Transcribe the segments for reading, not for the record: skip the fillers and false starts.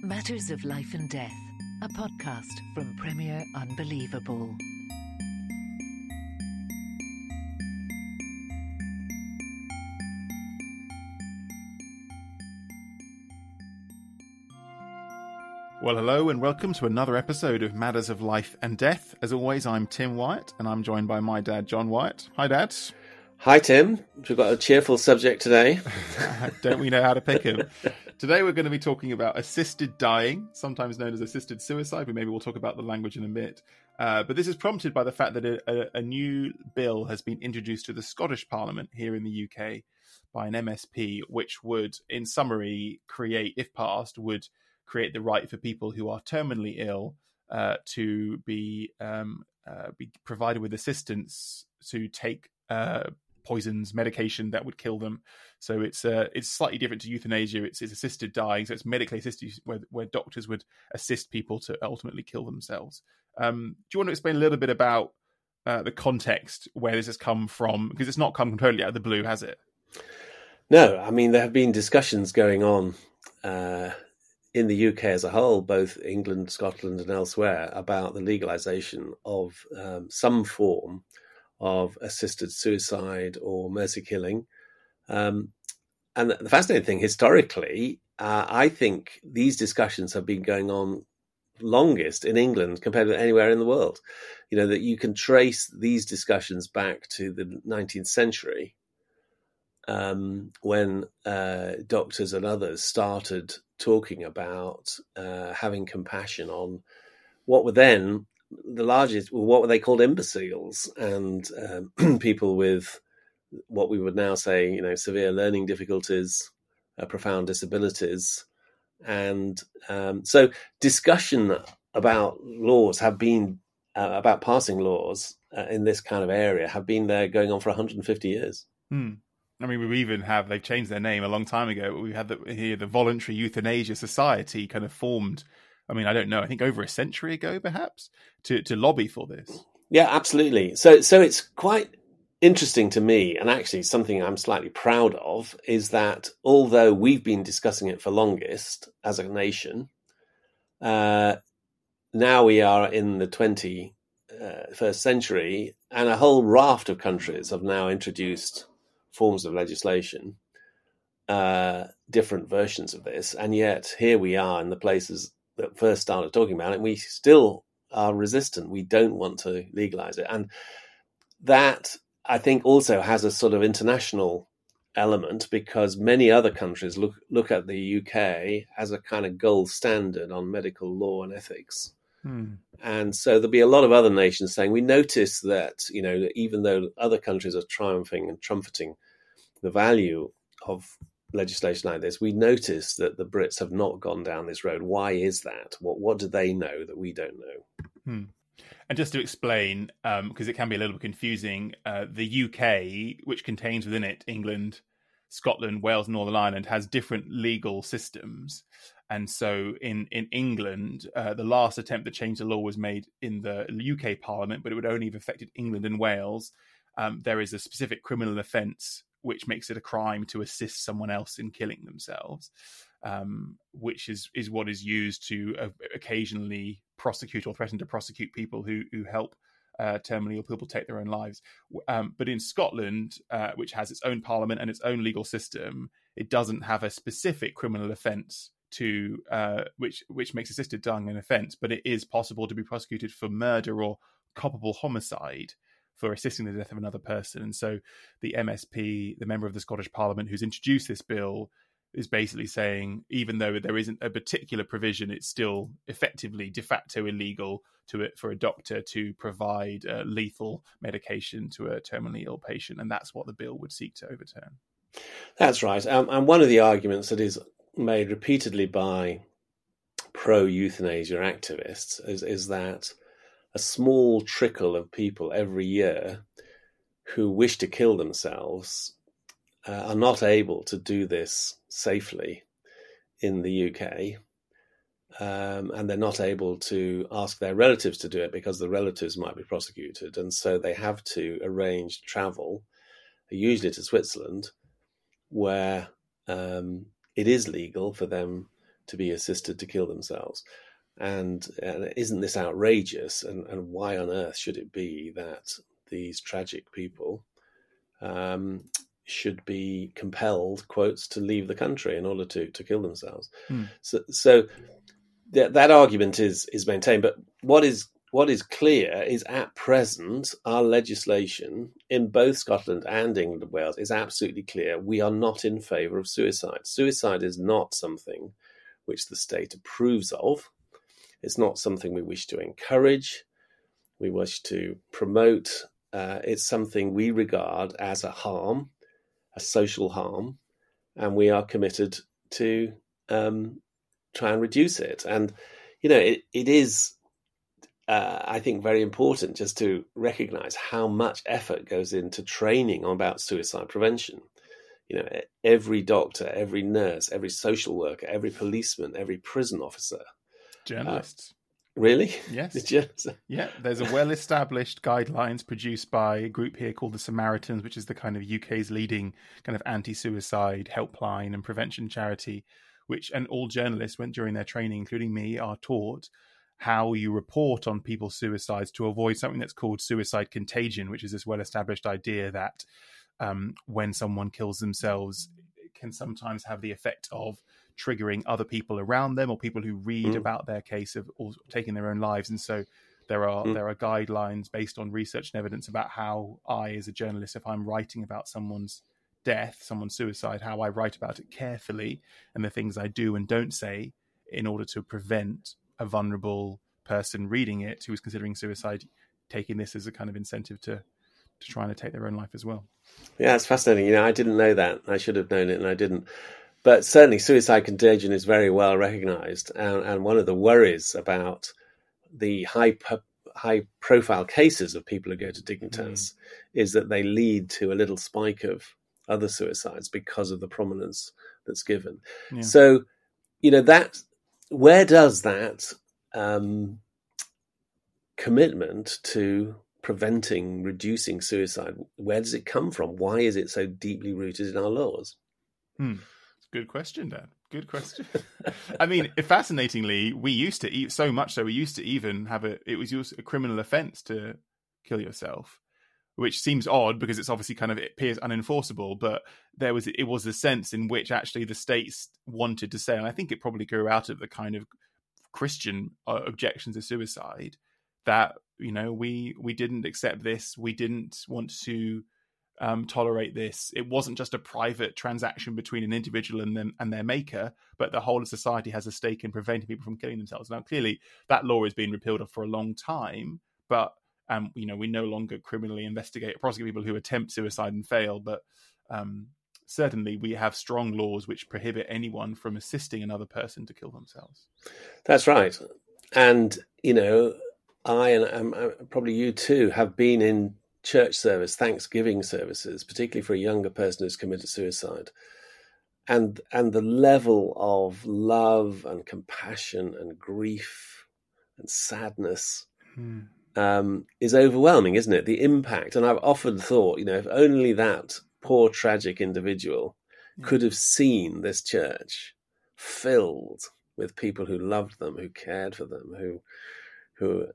Matters of Life and Death, a podcast from Premier Unbelievable. Well, hello and welcome to another episode of Matters of Life and Death. As always, I'm Tim Wyatt and I'm joined by my dad, John Wyatt. Hi, Dad. Hi, Tim. We've got a cheerful subject today. Don't we know how to pick him? Today we're going to be talking about assisted dying, sometimes known as assisted suicide, but maybe we'll talk about the language in a bit. But this is prompted by the fact that a new bill has been introduced to the Scottish Parliament here in the UK by an MSP, which would, in summary, if passed, would create the right for people who are terminally ill to be provided with assistance to take poisons, medication that would kill them. So it's slightly different to euthanasia. It's assisted dying, so it's medically assisted, where doctors would assist people to ultimately kill themselves. Do you want to explain a little bit about the context where this has come from? Because it's not come totally out of the blue, has it? No, I mean, there have been discussions going on in the UK as a whole, both England, Scotland and elsewhere, about the legalisation of some form of assisted suicide or mercy killing. And the fascinating thing, historically, I think these discussions have been going on longest in England compared to anywhere in the world. You know, that you can trace these discussions back to the 19th century, when doctors and others started talking about having compassion on what were then what were they called, imbeciles, and people with what we would now say, you know, severe learning difficulties, profound disabilities. And so discussion about laws have been, about passing laws in this kind of area have been there going on for 150 years. I mean, they've changed their name a long time ago. We had the Voluntary Euthanasia Society kind of formed, I mean, I don't know, I think over a century ago, perhaps, to lobby for this. Yeah, absolutely. So it's quite interesting to me, and actually something I'm slightly proud of, is that although we've been discussing it for longest as a nation, now we are in the 21st century, and a whole raft of countries have now introduced forms of legislation, different versions of this, and yet here we are in the places that first started talking about it, and we still are resistant. We don't want to legalize it. And that, I think, also has a sort of international element, because many other countries look at the UK as a kind of gold standard on medical law and ethics. And so there'll be a lot of other nations saying, we notice that, you know, even though other countries are triumphing and trumpeting the value of legislation like this, we notice that the Brits have not gone down this road. Why is that? What do they know that we don't know? And just to explain, because it can be a little bit confusing, the UK, which contains within it England, Scotland, Wales, Northern Ireland, has different legal systems. And so in England, the last attempt to change the law was made in the UK Parliament, but it would only have affected England and Wales. There is a specific criminal offence which makes it a crime to assist someone else in killing themselves, which is what is used to occasionally prosecute or threaten to prosecute people who help terminally ill people take their own lives. But in Scotland, which has its own parliament and its own legal system, it doesn't have a specific criminal offence to which makes assisted dying an offence, but it is possible to be prosecuted for murder or culpable homicide for assisting the death of another person. And so the MSP, the member of the Scottish Parliament who's introduced this bill, is basically saying, even though there isn't a particular provision, it's still effectively de facto illegal for a doctor to provide lethal medication to a terminally ill patient. And that's what the bill would seek to overturn. That's right. And one of the arguments that is made repeatedly by pro-euthanasia activists is that a small trickle of people every year who wish to kill themselves are not able to do this safely in the UK, and they're not able to ask their relatives to do it because the relatives might be prosecuted, and so they have to arrange travel, usually to Switzerland, where it is legal for them to be assisted to kill themselves. And isn't this outrageous? And why on earth should it be that these tragic people should be compelled, quotes, to leave the country in order to kill themselves? So that argument is maintained. But what is clear is, at present, our legislation in both Scotland and England and Wales is absolutely clear. We are not in favour of suicide. Suicide is not something which the state approves of. It's not something we wish to encourage, we wish to promote. It's something we regard as a harm, a social harm, and we are committed to try and reduce it. And, it is, I think, very important just to recognise how much effort goes into training about suicide prevention. Every doctor, every nurse, every social worker, every policeman, every prison officer. Journalists. Really? Yes. Yeah, there's a well-established guidelines produced by a group here called the Samaritans, which is the kind of UK's leading kind of anti-suicide helpline and prevention charity, and all journalists went during their training, including me, are taught how you report on people's suicides to avoid something that's called suicide contagion, which is this well-established idea that when someone kills themselves, it can sometimes have the effect of triggering other people around them or people who read about their case of taking their own lives. And so there are guidelines based on research and evidence about how I, as a journalist, if I'm writing about someone's death, someone's suicide, how I write about it carefully and the things I do and don't say in order to prevent a vulnerable person reading it who is considering suicide taking this as a kind of incentive to trying to take their own life as well. Yeah, it's fascinating. I didn't know that. I should have known it and I didn't. But certainly suicide contagion is very well recognised. And one of the worries about the high-profile cases of people who go to Dignitas is that they lead to a little spike of other suicides because of the prominence that's given. Yeah. So, that where does that commitment to preventing, reducing suicide, where does it come from? Why is it so deeply rooted in our laws? Good question, Dan. Good question. I mean, fascinatingly, we used to so much so we used to even have it was a criminal offence to kill yourself, which seems odd because it's obviously kind of, it appears unenforceable, but it was a sense in which actually the states wanted to say, and I think it probably grew out of the kind of Christian objections to suicide, that, we didn't accept this, we didn't want to tolerate this. It wasn't just a private transaction between an individual and them and their maker, but the whole of society has a stake in preventing people from killing themselves. Now, clearly, that law has been repealed for a long time, but we no longer criminally investigate or prosecute people who attempt suicide and fail. But certainly, we have strong laws which prohibit anyone from assisting another person to kill themselves. That's right, and I and probably you too have been in church service, Thanksgiving services, particularly for a younger person who's committed suicide. And the level of love and compassion and grief and sadness is overwhelming, isn't it? The impact. And I've often thought, if only that poor, tragic individual could have seen this church filled with people who loved them, who cared for them, who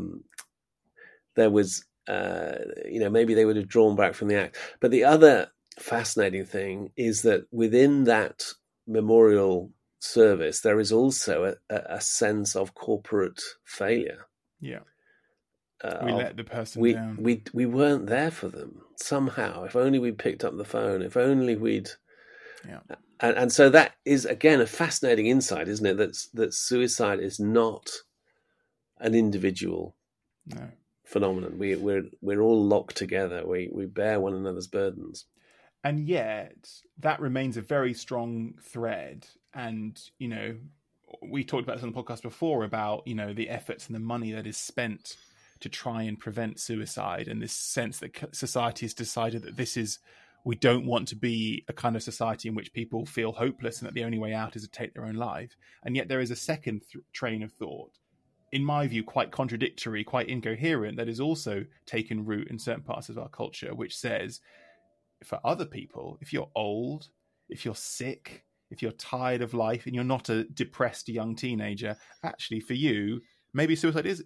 there was, maybe they would have drawn back from the act. But the other fascinating thing is that within that memorial service, there is also a sense of corporate failure. Yeah. We let the person down. We weren't there for them somehow. If only we'd picked up the phone, if only we'd... Yeah. And so that is, again, a fascinating insight, isn't it? That suicide is not an individual phenomenon. We're all locked together. We bear one another's burdens. And yet that remains a very strong thread. And, we talked about this on the podcast before about, the efforts and the money that is spent to try and prevent suicide, and this sense that society has decided that we don't want to be a kind of society in which people feel hopeless and that the only way out is to take their own life. And yet there is a second train of thought, in my view, quite contradictory, quite incoherent, that is also taken root in certain parts of our culture, which says, for other people, if you're old, if you're sick, if you're tired of life and you're not a depressed young teenager, actually for you, maybe suicide is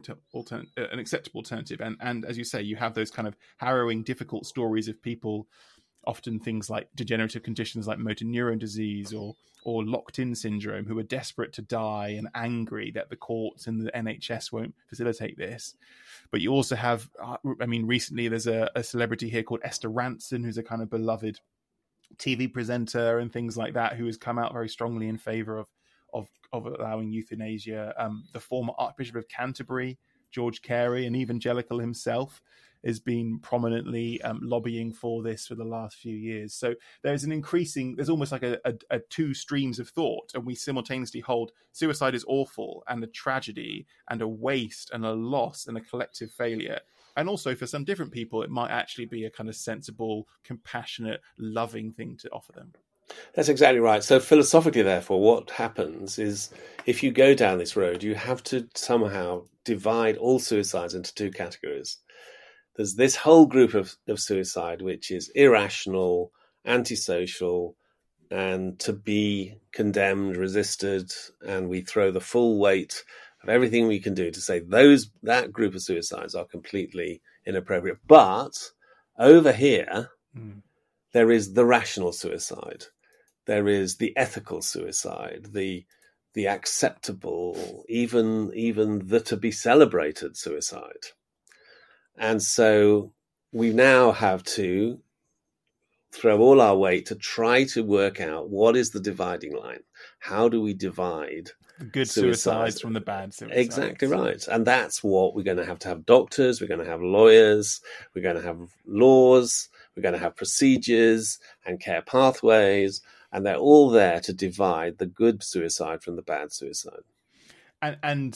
an acceptable alternative. And as you say, you have those kind of harrowing, difficult stories of people, often things like degenerative conditions like motor neuron disease or locked-in syndrome, who are desperate to die and angry that the courts and the NHS won't facilitate this. But you also have, recently there's a celebrity here called Esther Rantzen, who's a kind of beloved TV presenter and things like that, who has come out very strongly in favour of allowing euthanasia. The former Archbishop of Canterbury, George Carey, an evangelical himself, has been prominently lobbying for this for the last few years. So there's almost like a two streams of thought, and we simultaneously hold suicide is awful and a tragedy and a waste and a loss and a collective failure. And also for some different people, it might actually be a kind of sensible, compassionate, loving thing to offer them. That's exactly right. So philosophically, therefore, what happens is if you go down this road, you have to somehow divide all suicides into two categories. There's this whole group of suicide, which is irrational, antisocial, and to be condemned, resisted, and we throw the full weight of everything we can do to say that group of suicides are completely inappropriate. But over here, there is the rational suicide. There is the ethical suicide, the acceptable, even the to be celebrated suicide. And so we now have to throw all our weight to try to work out what is the dividing line. How do we divide the good suicides from the bad suicides? Exactly right. And that's what we're going to have doctors, we're going to have lawyers, we're going to have laws, we're going to have procedures and care pathways, and they're all there to divide the good suicide from the bad suicide. And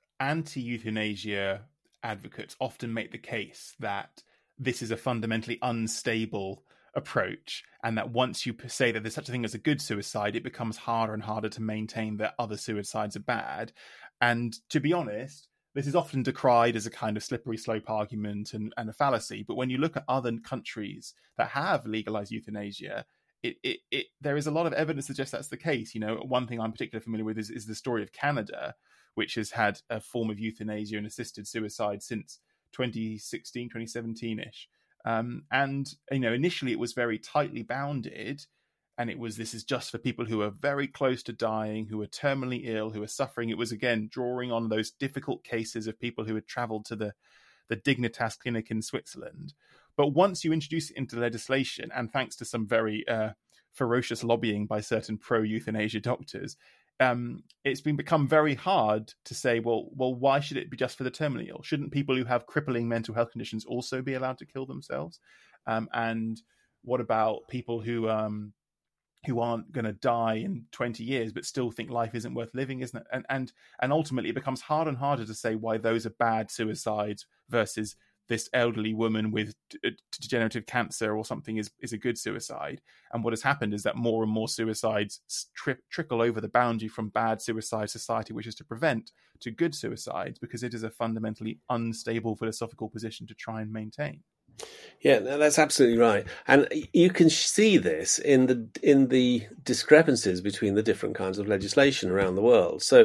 anti-euthanasia advocates often make the case that this is a fundamentally unstable approach, and that once you say that there's such a thing as a good suicide, it becomes harder and harder to maintain that other suicides are bad. And to be honest, this is often decried as a kind of slippery slope argument and a fallacy. But when you look at other countries that have legalized euthanasia, there is a lot of evidence to suggest that's the case. You know, one thing I'm particularly familiar with is the story of Canada, which has had a form of euthanasia and assisted suicide since 2016, 2017-ish. And, you know, initially it was very tightly bounded, and this is just for people who are very close to dying, who are terminally ill, who are suffering. It was, again, drawing on those difficult cases of people who had traveled to the Dignitas clinic in Switzerland. But once you introduce it into legislation, and thanks to some very ferocious lobbying by certain pro-euthanasia doctors, it's become very hard to say, well, why should it be just for the terminally ill? Shouldn't people who have crippling mental health conditions also be allowed to kill themselves? And what about people who aren't going to die in 20 years but still think life isn't worth living, isn't it? And ultimately, it becomes harder and harder to say why those are bad suicides versus this elderly woman with degenerative cancer or something is a good suicide. And what has happened is that more and more suicides trickle over the boundary from bad suicide society wishes to prevent to good suicides, because it is a fundamentally unstable philosophical position to try and maintain. Yeah, no, that's absolutely right. And you can see this in the discrepancies between the different kinds of legislation around the world. So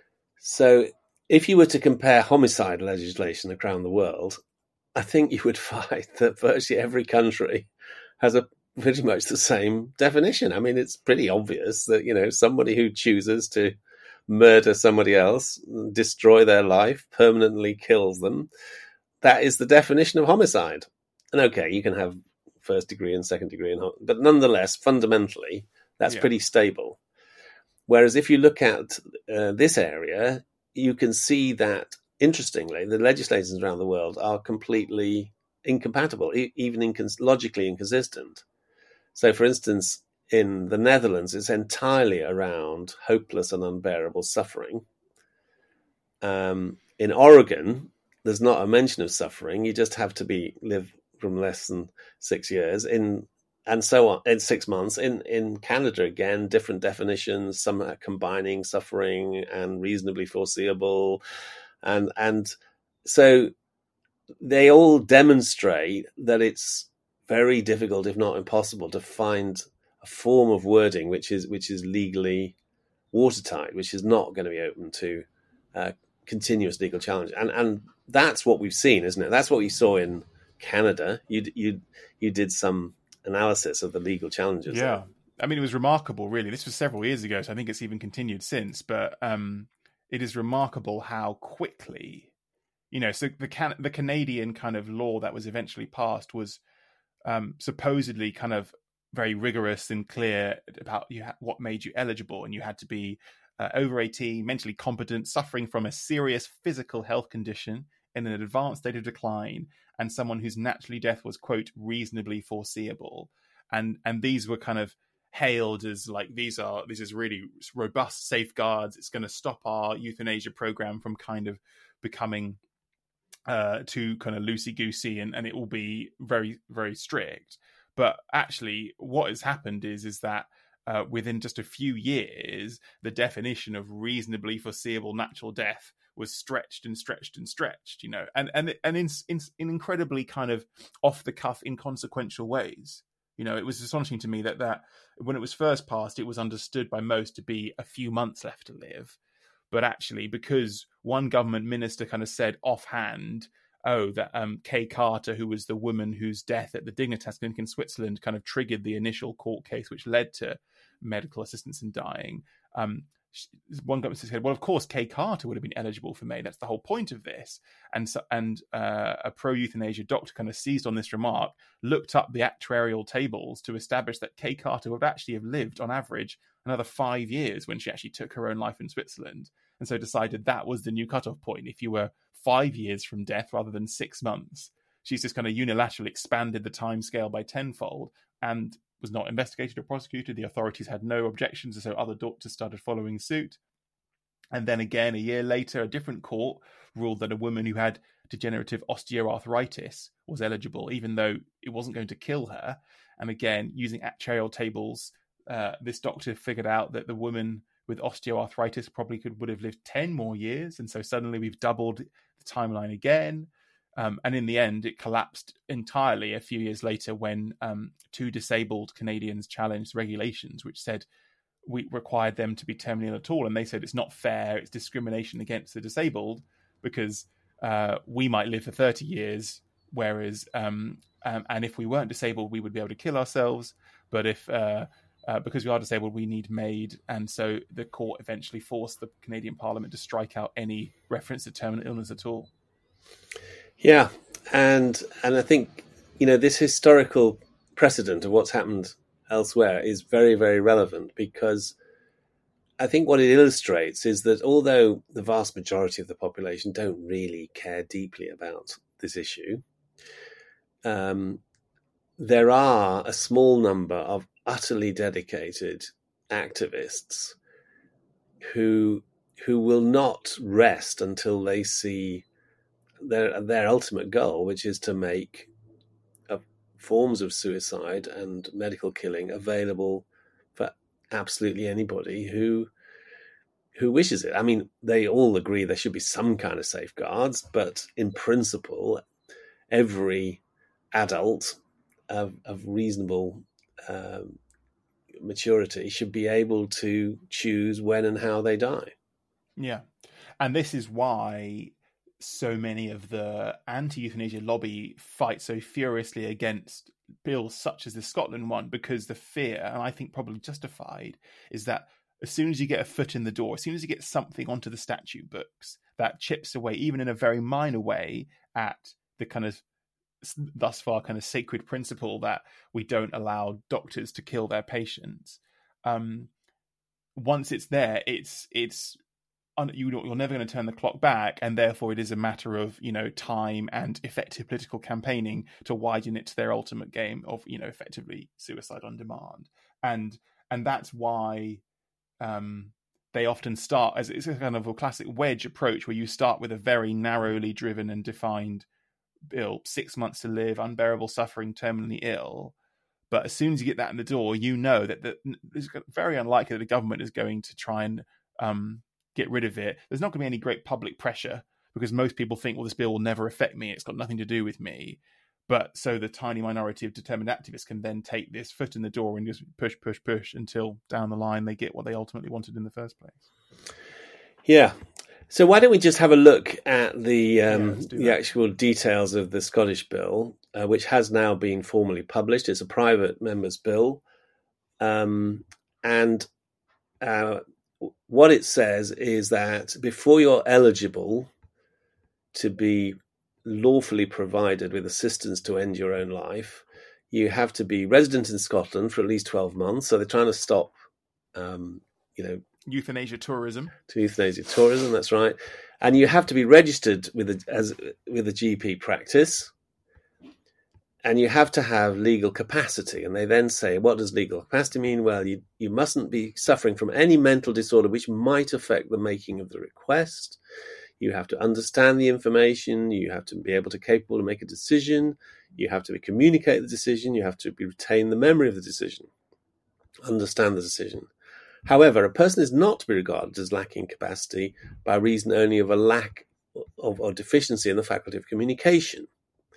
if you were to compare homicide legislation around the world, I think you would find that virtually every country has pretty much the same definition. I mean, it's pretty obvious that, you know, somebody who chooses to murder somebody else, destroy their life, permanently kills them, that is the definition of homicide. And okay, you can have first degree and second degree, but nonetheless, fundamentally, that's pretty stable. Whereas if you look at this area, you can see that, interestingly, the legislations around the world are completely incompatible, even logically inconsistent. So, for instance, in the Netherlands, it's entirely around hopeless and unbearable suffering. In Oregon, there's not a mention of suffering. You just have to live from less than 6 years and so on, in 6 months. In Canada, again, different definitions, some are combining suffering and reasonably foreseeable. And so they all demonstrate that it's very difficult, if not impossible, to find form of wording which is legally watertight, which is not going to be open to continuous legal challenge. And that's what we've seen, isn't it? That's what we saw in Canada. You did some analysis of the legal challenges. Yeah. I mean, it was remarkable, really. This was several years ago, so I think it's even continued since. But it is remarkable how quickly, so the Canadian kind of law that was eventually passed was supposedly kind of very rigorous and clear about what made you eligible, and you had to be over 18, mentally competent, suffering from a serious physical health condition in an advanced state of decline, and someone whose naturally death was, quote, reasonably foreseeable. And these were kind of hailed as like, this is really robust safeguards. It's going to stop our euthanasia program from kind of becoming too kind of loosey-goosey, and it will be very, very strict. But actually what has happened is that within just a few years, the definition of reasonably foreseeable natural death was stretched and stretched and stretched, and in incredibly kind of off the cuff, inconsequential ways. It was astonishing to me that when it was first passed, it was understood by most to be a few months left to live. But actually, because one government minister kind of said offhand, that Kay Carter, who was the woman whose death at the Dignitas Clinic in Switzerland kind of triggered the initial court case, which led to medical assistance in dying, one government said, well, of course, Kay Carter would have been eligible for May. That's the whole point of this. And a pro-euthanasia doctor kind of seized on this remark, looked up the actuarial tables to establish that Kay Carter would actually have lived, on average, another 5 years when she actually took her own life in Switzerland. And so decided that was the new cutoff point. If you were 5 years from death rather than 6 months, she's just kind of unilaterally expanded the timescale by tenfold and was not investigated or prosecuted. The authorities had no objections, and so other doctors started following suit. And then again, a year later, a different court ruled that a woman who had degenerative osteoarthritis was eligible, even though it wasn't going to kill her. And again, using actuarial tables, this doctor figured out that the woman with osteoarthritis probably would have lived 10 more years. And so suddenly we've doubled the timeline again. And in the end, it collapsed entirely a few years later when two disabled Canadians challenged regulations, which said we required them to be terminally ill at all. And they said it's not fair, it's discrimination against the disabled because we might live for 30 years, whereas, and if we weren't disabled, we would be able to kill ourselves. But if because we are disabled, we need MAID. And so the court eventually forced the Canadian Parliament to strike out any reference to terminal illness at all. Yeah, and I think, this historical precedent of what's happened elsewhere is very, very relevant, because I think what it illustrates is that although the vast majority of the population don't really care deeply about this issue, there are a small number of utterly dedicated activists who will not rest until they see their ultimate goal, which is to make forms of suicide and medical killing available for absolutely anybody who wishes it. I mean, they all agree there should be some kind of safeguards, but in principle, every adult of reasonable maturity should be able to choose when and how they die. Yeah. And this is why so many of the anti-euthanasia lobby fight so furiously against bills such as the Scotland one, because the fear, and I think probably justified, is that as soon as you get a foot in the door, as soon as you get something onto the statute books, that chips away, even in a very minor way, at the kind of thus far kind of sacred principle that we don't allow doctors to kill their patients. Once it's there, you're never going to turn the clock back, and therefore it is a matter of time and effective political campaigning to widen it to their ultimate game of effectively suicide on demand, and that's why they often start as it's a kind of a classic wedge approach where you start with a very narrowly driven and defined bill: 6 months to live, unbearable suffering, terminally ill. But as soon as you get that in the door, that it's very unlikely that the government is going to try and get rid of it. There's not going to be any great public pressure because most people think, well, this bill will never affect me. It's got nothing to do with me. But so the tiny minority of determined activists can then take this foot in the door and just push until down the line they get what they ultimately wanted in the first place. Yeah. So why don't we just have a look at the actual details of the Scottish bill, which has now been formally published. It's a private member's bill. And what it says is that before you're eligible to be lawfully provided with assistance to end your own life, you have to be resident in Scotland for at least 12 months. So they're trying to stop, euthanasia tourism. That's right. And you have to be registered with a GP practice, and you have to have legal capacity. And they then say, what does legal capacity mean? Well, you mustn't be suffering from any mental disorder which might affect the making of the request. You have to understand the information. You have to be capable to make a decision. You have to communicate the decision. You have to retain the memory of the decision, understand the decision. However, a person is not to be regarded as lacking capacity by reason only of a lack of or deficiency in the faculty of communication.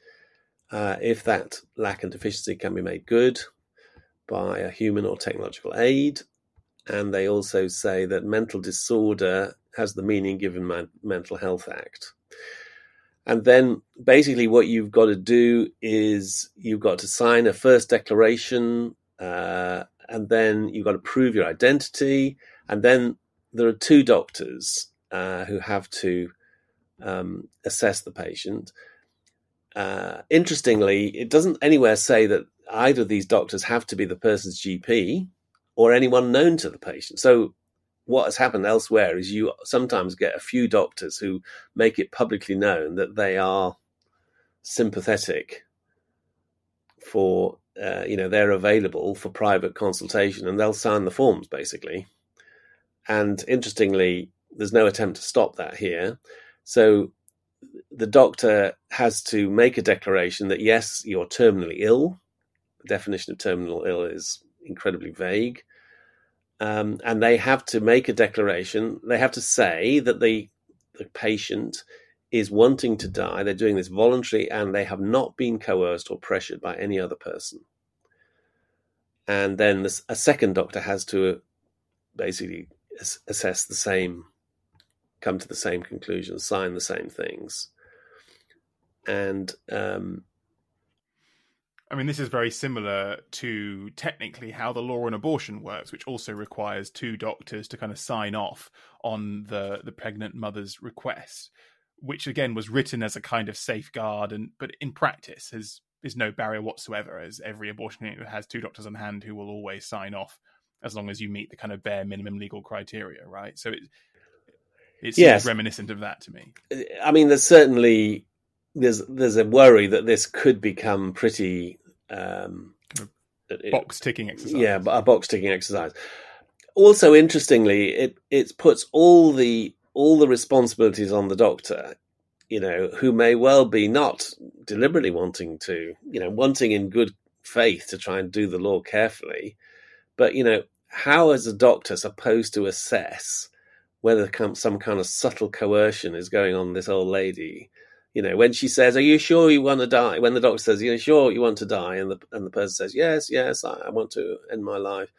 If that lack and deficiency can be made good by a human or technological aid. And they also say that mental disorder has the meaning given by Mental Health Act. And then basically what you've got to do is you've got to sign a first declaration, and then you've got to prove your identity. And then there are two doctors who have to assess the patient. Interestingly, it doesn't anywhere say that either of these doctors have to be the person's GP or anyone known to the patient. So what has happened elsewhere is you sometimes get a few doctors who make it publicly known that they are sympathetic for, they're available for private consultation, and they'll sign the forms, basically. And interestingly, there's no attempt to stop that here. So the doctor has to make a declaration that, yes, you're terminally ill. The definition of terminal ill is incredibly vague. And they have to make a declaration. They have to say that the patient is wanting to die. They're doing this voluntarily, and they have not been coerced or pressured by any other person. And then a second doctor has to basically assess the same, come to the same conclusions, sign the same things. And this is very similar to technically how the law on abortion works, which also requires two doctors to kind of sign off on the pregnant mother's request, which again was written as a kind of safeguard, but in practice is no barrier whatsoever, as every abortion clinic has two doctors on hand who will always sign off as long as you meet the kind of bare minimum legal criteria, right? So it seems reminiscent of that to me. There's certainly there's a worry that this could become pretty box ticking exercise. Yeah, a box ticking exercise. Also, interestingly, it puts all the responsibilities on the doctor, who may well be not deliberately wanting in good faith to try and do the law carefully, but how is a doctor supposed to assess whether some kind of subtle coercion is going on this old lady? When she says, "Are you sure you want to die?" When the doctor says, "Are you sure you want to die?" and the person says, "Yes, I want to end my life."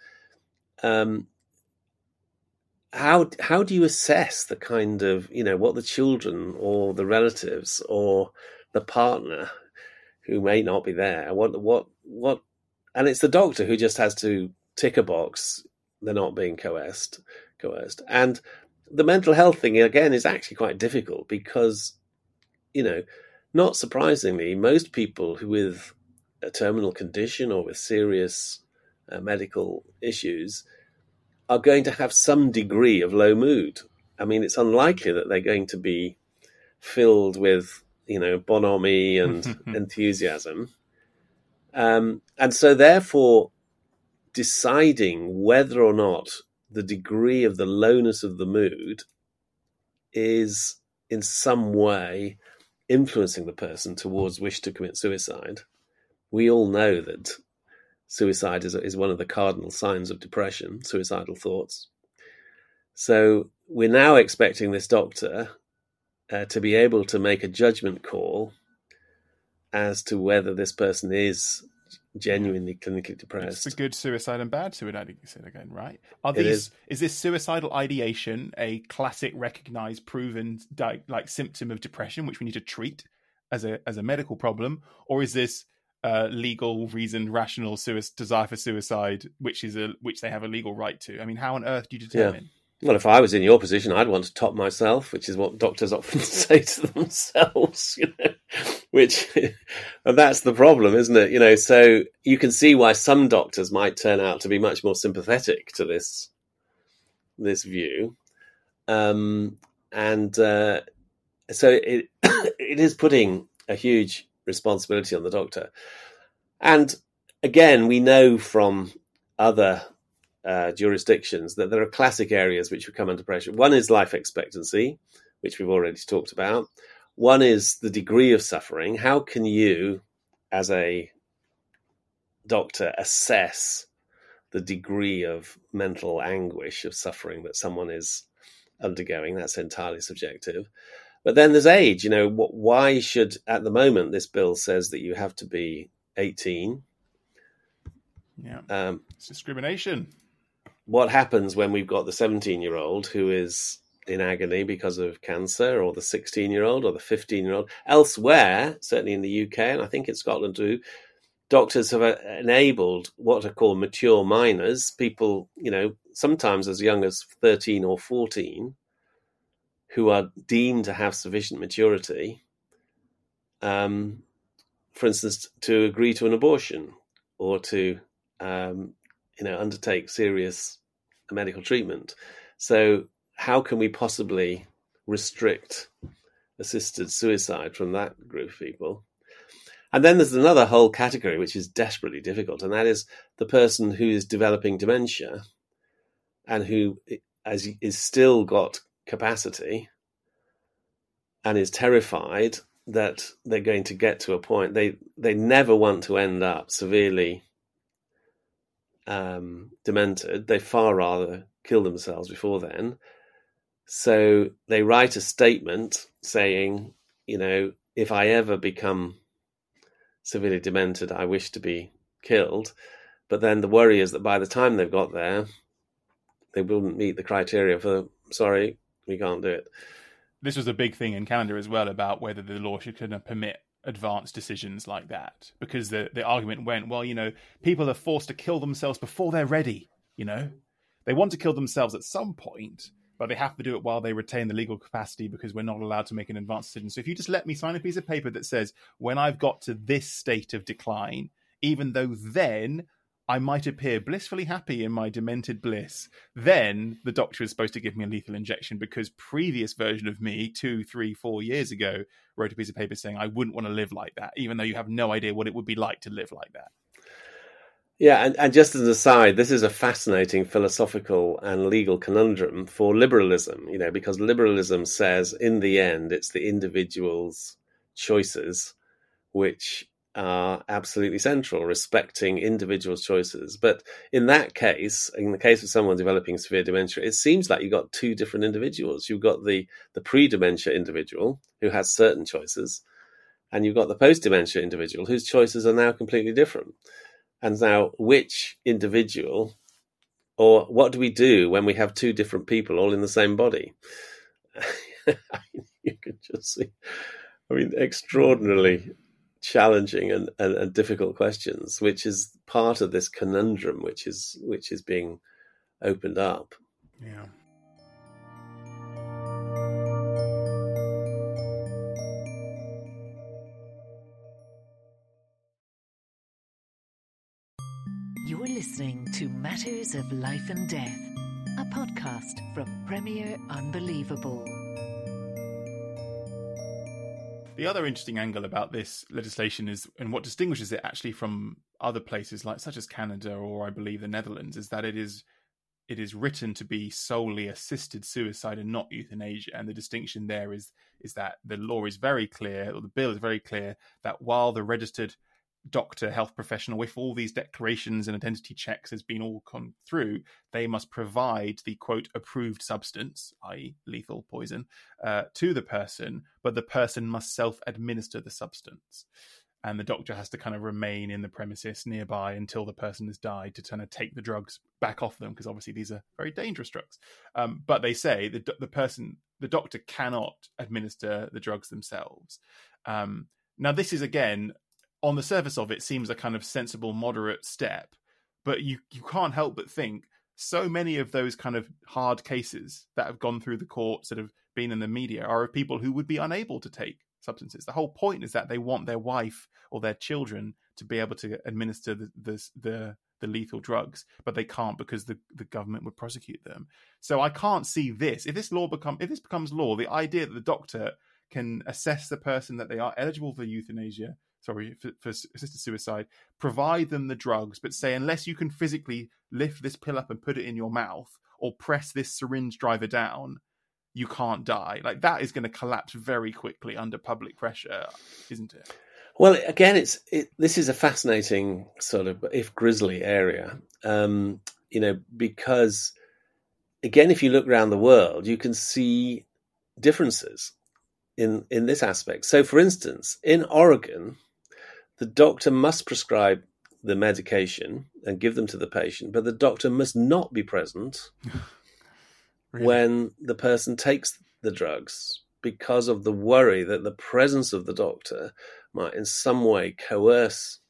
How do you assess the kind of what the children or the relatives or the partner who may not be there? What? And it's the doctor who just has to tick a box. They're not being coerced, and the mental health thing again is actually quite difficult because. Not surprisingly, most people who with a terminal condition or with serious medical issues are going to have some degree of low mood. It's unlikely that they're going to be filled with, bonhomie and enthusiasm. And so therefore, deciding whether or not the degree of the lowness of the mood is in some way influencing the person towards wish to commit suicide. We all know that suicide is one of the cardinal signs of depression, suicidal thoughts. So we're now expecting this doctor to be able to make a judgment call as to whether this person is genuinely clinically depressed. It's the good suicide and bad suicide again, right? Is this suicidal ideation a classic, recognized, proven symptom of depression, which we need to treat as a medical problem, or is this legal, reasoned, rational desire for suicide, which they have a legal right to? I mean, how on earth do you determine? Yeah. Well, if I was in your position, I'd want to top myself, which is what doctors often say to themselves, and that's the problem, isn't it? So you can see why some doctors might turn out to be much more sympathetic to this view. So it is putting a huge responsibility on the doctor. And again, we know from other jurisdictions that there are classic areas which would come under pressure. One is life expectancy, which we've already talked about. One is the degree of suffering. How can you, as a doctor, assess the degree of mental anguish, of suffering that someone is undergoing? That's entirely subjective. But then there's age. Why should, at the moment, this bill says that you have to be 18. Yeah, it's discrimination. What happens when we've got the 17-year-old who is in agony because of cancer, or the 16-year-old or the 15-year-old? Elsewhere, certainly in the UK, and I think in Scotland too, doctors have enabled what are called mature minors, people, sometimes as young as 13 or 14, who are deemed to have sufficient maturity, for instance, to agree to an abortion or to undertake serious medical treatment. So how can we possibly restrict assisted suicide from that group of people? And then there's another whole category which is desperately difficult, and that is the person who is developing dementia and who is still got capacity and is terrified that they're going to get to a point. They never want to end up severely demented. They far rather kill themselves before then. So they write a statement saying, if I ever become severely demented, I wish to be killed. But then the worry is that by the time they've got there, they wouldn't meet the criteria for, sorry, we can't do it. This was a big thing in Canada as well about whether the law should kind of permit advanced decisions like that, because the argument went, well, people are forced to kill themselves before they're ready. They want to kill themselves at some point, but they have to do it while they retain the legal capacity, because we're not allowed to make an advanced decision. So if you just let me sign a piece of paper that says, when I've got to this state of decline, even though then I might appear blissfully happy in my demented bliss, then the doctor is supposed to give me a lethal injection, because previous version of me 2, 3, 4 years ago wrote a piece of paper saying I wouldn't want to live like that, even though you have no idea what it would be like to live like that. Yeah, and just as an aside, this is a fascinating philosophical and legal conundrum for liberalism, because liberalism says in the end it's the individual's choices which are absolutely central, respecting individuals' choices. But in that case, in the case of someone developing severe dementia, it seems like you've got two different individuals. You've got the pre-dementia individual who has certain choices, and you've got the post-dementia individual whose choices are now completely different. And now, which individual, or what do we do when we have two different people all in the same body? You can just see, extraordinarily challenging and difficult questions, which is part of this conundrum which is being opened up. Yeah. You're listening to Matters of Life and Death, a podcast from Premier Unbelievable. The other interesting angle about this legislation is, and what distinguishes it actually from other places such as Canada or I believe the Netherlands, is that it is written to be solely assisted suicide and not euthanasia. And the distinction there is that the law is very clear, or the bill is very clear, that while the registered doctor, health professional, with all these declarations and identity checks has been all gone through, they must provide the quote approved substance, i.e. lethal poison, to the person, but the person must self-administer the substance. and the doctor has to kind of remain in the premises nearby until the person has died to kind of take the drugs back off them, because obviously these are very dangerous drugs. But they say the doctor cannot administer the drugs themselves. Now, this is, again, on the surface of it, seems a kind of sensible, moderate step, but you can't help but think so many of those kind of hard cases that have gone through the courts, that have been in the media, are of people who would be unable to take substances. The whole point is that they want their wife or their children to be able to administer the lethal drugs, but they can't because the government would prosecute them. So I can't see this. If this becomes law, the idea that the doctor can assess the person that they are eligible for euthanasia, for assisted suicide, provide them the drugs, but say, unless you can physically lift this pill up and put it in your mouth or press this syringe driver down, you can't die. Like, that is going to collapse very quickly under public pressure, isn't it? Well, again, this is a fascinating sort of, if grisly, area, because, again, if you look around the world, you can see differences in this aspect. So, for instance, in Oregon, the doctor must prescribe the medication and give them to the patient, but the doctor must not be present really? When the person takes the drugs, because of the worry that the presence of the doctor might in some way coerce.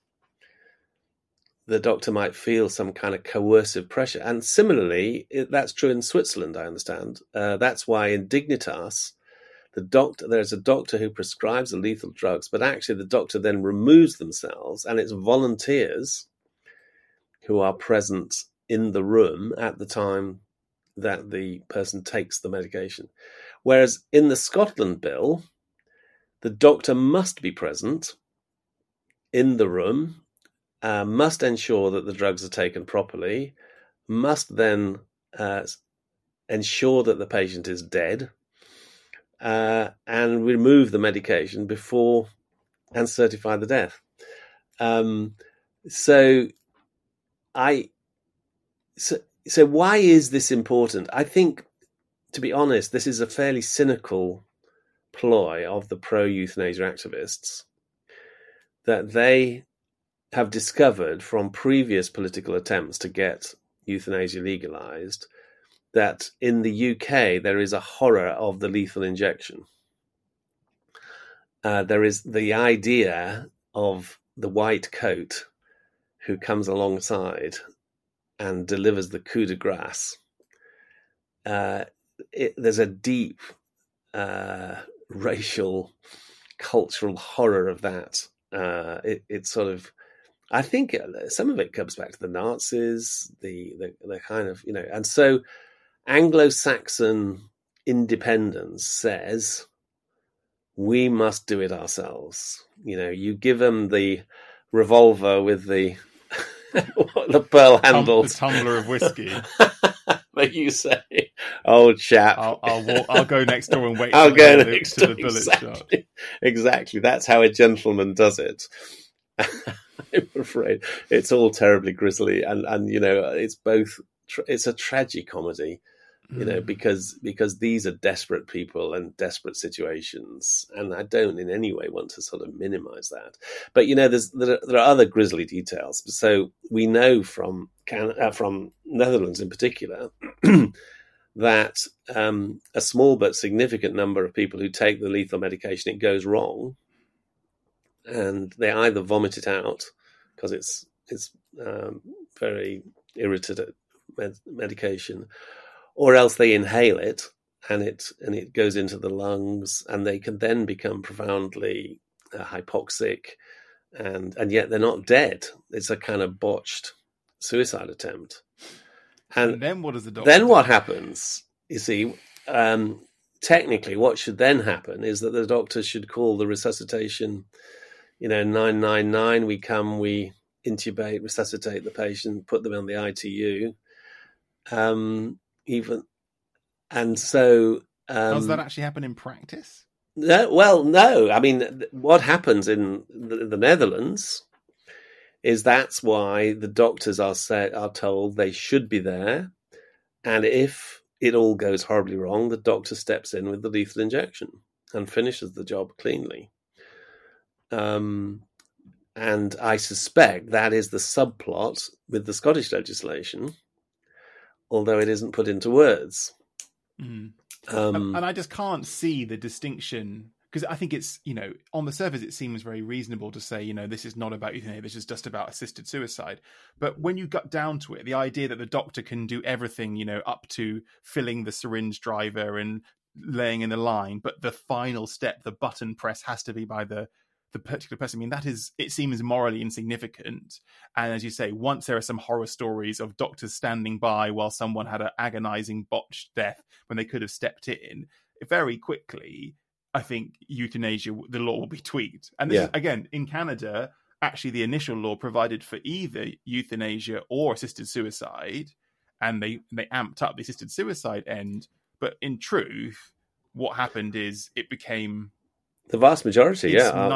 The doctor might feel some kind of coercive pressure. And similarly, that's true in Switzerland, I understand. That's why in Dignitas, there's a doctor who prescribes the lethal drugs, but actually the doctor then removes themselves, and it's volunteers who are present in the room at the time that the person takes the medication. Whereas in the Scotland bill, the doctor must be present in the room, must ensure that the drugs are taken properly, must then ensure that the patient is dead, and remove the medication before and certify the death. So why is this important? I think, to be honest, this is a fairly cynical ploy of the pro-euthanasia activists, that they have discovered from previous political attempts to get euthanasia legalized that in the UK there is a horror of the lethal injection. There is the idea of the white coat who comes alongside and delivers the coup de grace. There's a deep racial, cultural horror of that. It's sort of, I think some of it comes back to the Nazis, the kind of, and so Anglo-Saxon independence says we must do it ourselves. You give them the revolver with the the pearl handles, the tumbler of whiskey. But you say, "Oh, chap, I'll go next door and wait." I'll go next to door. The bullet shot. Exactly. That's how a gentleman does it. I'm afraid it's all terribly grisly, and it's both. It's a tragicomedy, because these are desperate people and desperate situations, and I don't in any way want to sort of minimize that. But there are other grisly details. So we know from Netherlands in particular that a small but significant number of people who take the lethal medication, it goes wrong, and they either vomit it out because it's very irritative medication, or else they inhale it and it goes into the lungs, and they can then become profoundly hypoxic, and yet they're not dead. It's a kind of botched suicide attempt. And then what does the doctor? Then what happens? You see, technically, what should then happen is that the doctor should call the resuscitation. 999. We come, we intubate, resuscitate the patient, put them on the ITU. Does that actually happen in practice? No. I mean, what happens in the Netherlands is that's why the doctors are told they should be there, and if it all goes horribly wrong, the doctor steps in with the lethal injection and finishes the job cleanly. And I suspect that is the subplot with the Scottish legislation, although it isn't put into words. And I just can't see the distinction, because I think it's, on the surface, it seems very reasonable to say, this is not about euthanasia, this is just about assisted suicide. But when you got down to it, the idea that the doctor can do everything, up to filling the syringe driver and laying in the line, but the final step, the button press, has to be by the particular person. I mean, it seems morally insignificant. And as you say, once there are some horror stories of doctors standing by while someone had an agonizing botched death when they could have stepped in, very quickly, I think euthanasia, the law will be tweaked. And this is, again, in Canada, actually the initial law provided for either euthanasia or assisted suicide, and they amped up the assisted suicide end. But in truth, what happened is it became... The vast majority,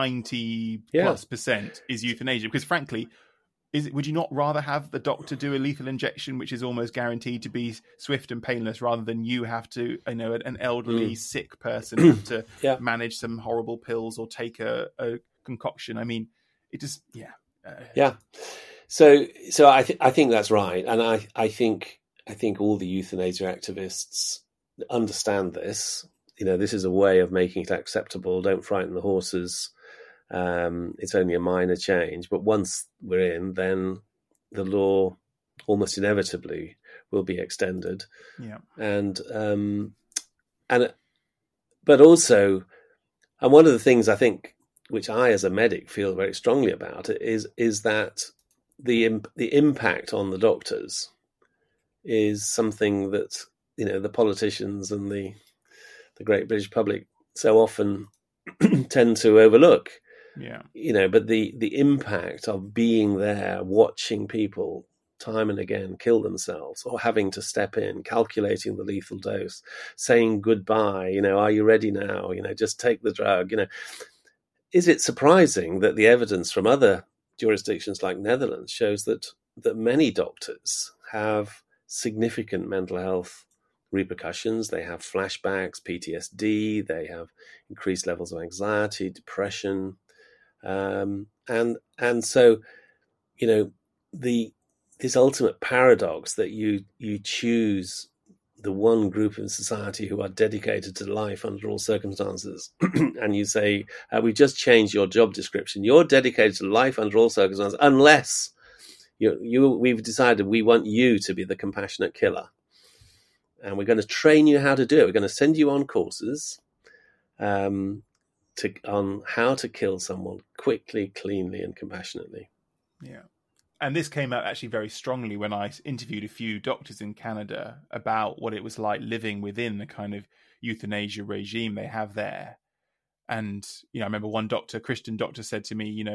90+% is euthanasia. Because frankly, would you not rather have the doctor do a lethal injection, which is almost guaranteed to be swift and painless, rather than you have to, an elderly, sick person have to manage some horrible pills or take a concoction? I mean, it just, So I think that's right, and I think all the euthanasia activists understand this. This is a way of making it acceptable. Don't frighten the horses. It's only a minor change. But once we're in, then the law almost inevitably will be extended. Yeah. But also, and one of the things I think, which I as a medic feel very strongly about, is that the impact on the doctors is something that, the politicians and the great British public so often tend to overlook. Yeah. But the impact of being there, watching people time and again kill themselves, or having to step in, calculating the lethal dose, saying goodbye, are you ready now? Just take the drug. Is it surprising that the evidence from other jurisdictions like Netherlands shows that many doctors have significant mental health repercussions? They have flashbacks, PTSD, they have increased levels of anxiety, depression, and so this ultimate paradox that you choose the one group in society who are dedicated to life under all circumstances, and you say, we just changed your job description. You're dedicated to life under all circumstances, unless we've decided we want you to be the compassionate killer. And we're going to train you how to do it. We're going to send you on courses on how to kill someone quickly, cleanly, and compassionately. Yeah. And this came out actually very strongly when I interviewed a few doctors in Canada about what it was like living within the kind of euthanasia regime they have there. And, I remember one doctor, Christian doctor, said to me,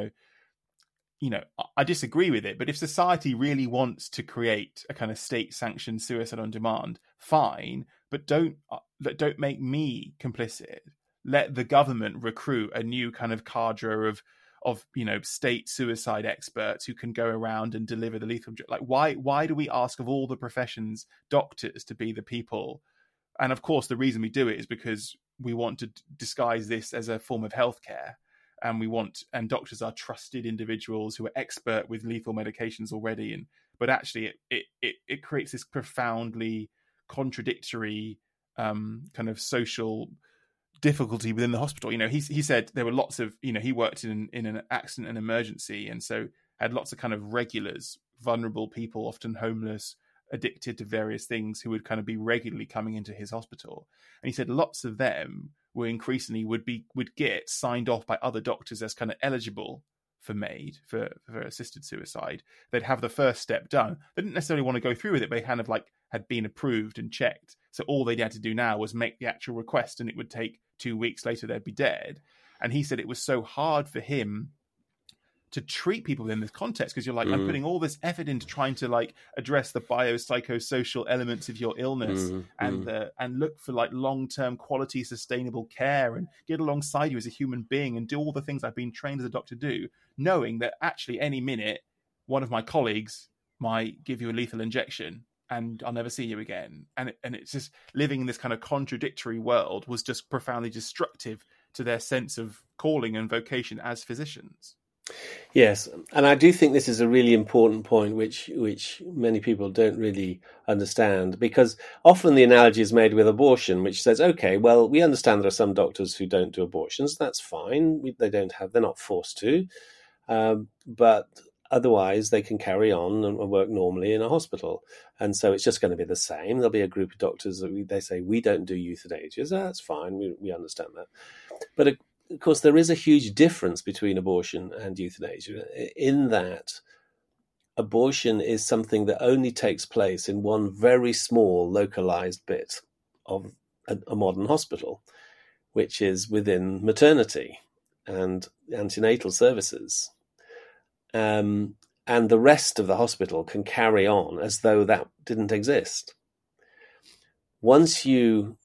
I disagree with it, but if society really wants to create a kind of state-sanctioned suicide on demand, fine, but don't make me complicit. Let the government recruit a new kind of cadre of state suicide experts who can go around and deliver the lethal. Like, why do we ask of all the professions doctors to be the people? And of course, the reason we do it is because we want to disguise this as a form of healthcare. And doctors are trusted individuals who are expert with lethal medications already. But actually it creates this profoundly contradictory kind of social difficulty within the hospital. He said there were lots of, he worked in an accident and emergency, and so had lots of kind of regulars, vulnerable people, often homeless, addicted to various things, who would kind of be regularly coming into his hospital. And he said lots of them were increasingly would get signed off by other doctors as kind of eligible for assisted suicide. They'd have the first step done. They didn't necessarily want to go through with it, but they kind of had been approved and checked. So all they had to do now was make the actual request, and it would take 2 weeks later they'd be dead. And he said it was so hard for him to treat people in this context, because you're like, I'm putting all this effort into trying to address the biopsychosocial elements of your illness and look for long-term quality, sustainable care, and get alongside you as a human being and do all the things I've been trained as a doctor to do, knowing that actually any minute one of my colleagues might give you a lethal injection and I'll never see you again. And it's just living in this kind of contradictory world was just profoundly destructive to their sense of calling and vocation as physicians. Yes, and I do think this is a really important point, which many people don't really understand, because often the analogy is made with abortion, which says, okay, well, we understand there are some doctors who don't do abortions. That's fine. They're not forced to, but otherwise they can carry on and work normally in a hospital, and so it's just going to be the same. There'll be a group of doctors that they say we don't do euthanasia. That's fine. We understand that, but of course, there is a huge difference between abortion and euthanasia in that abortion is something that only takes place in one very small localized bit of a modern hospital, which is within maternity and antenatal services. And the rest of the hospital can carry on as though that didn't exist. Once you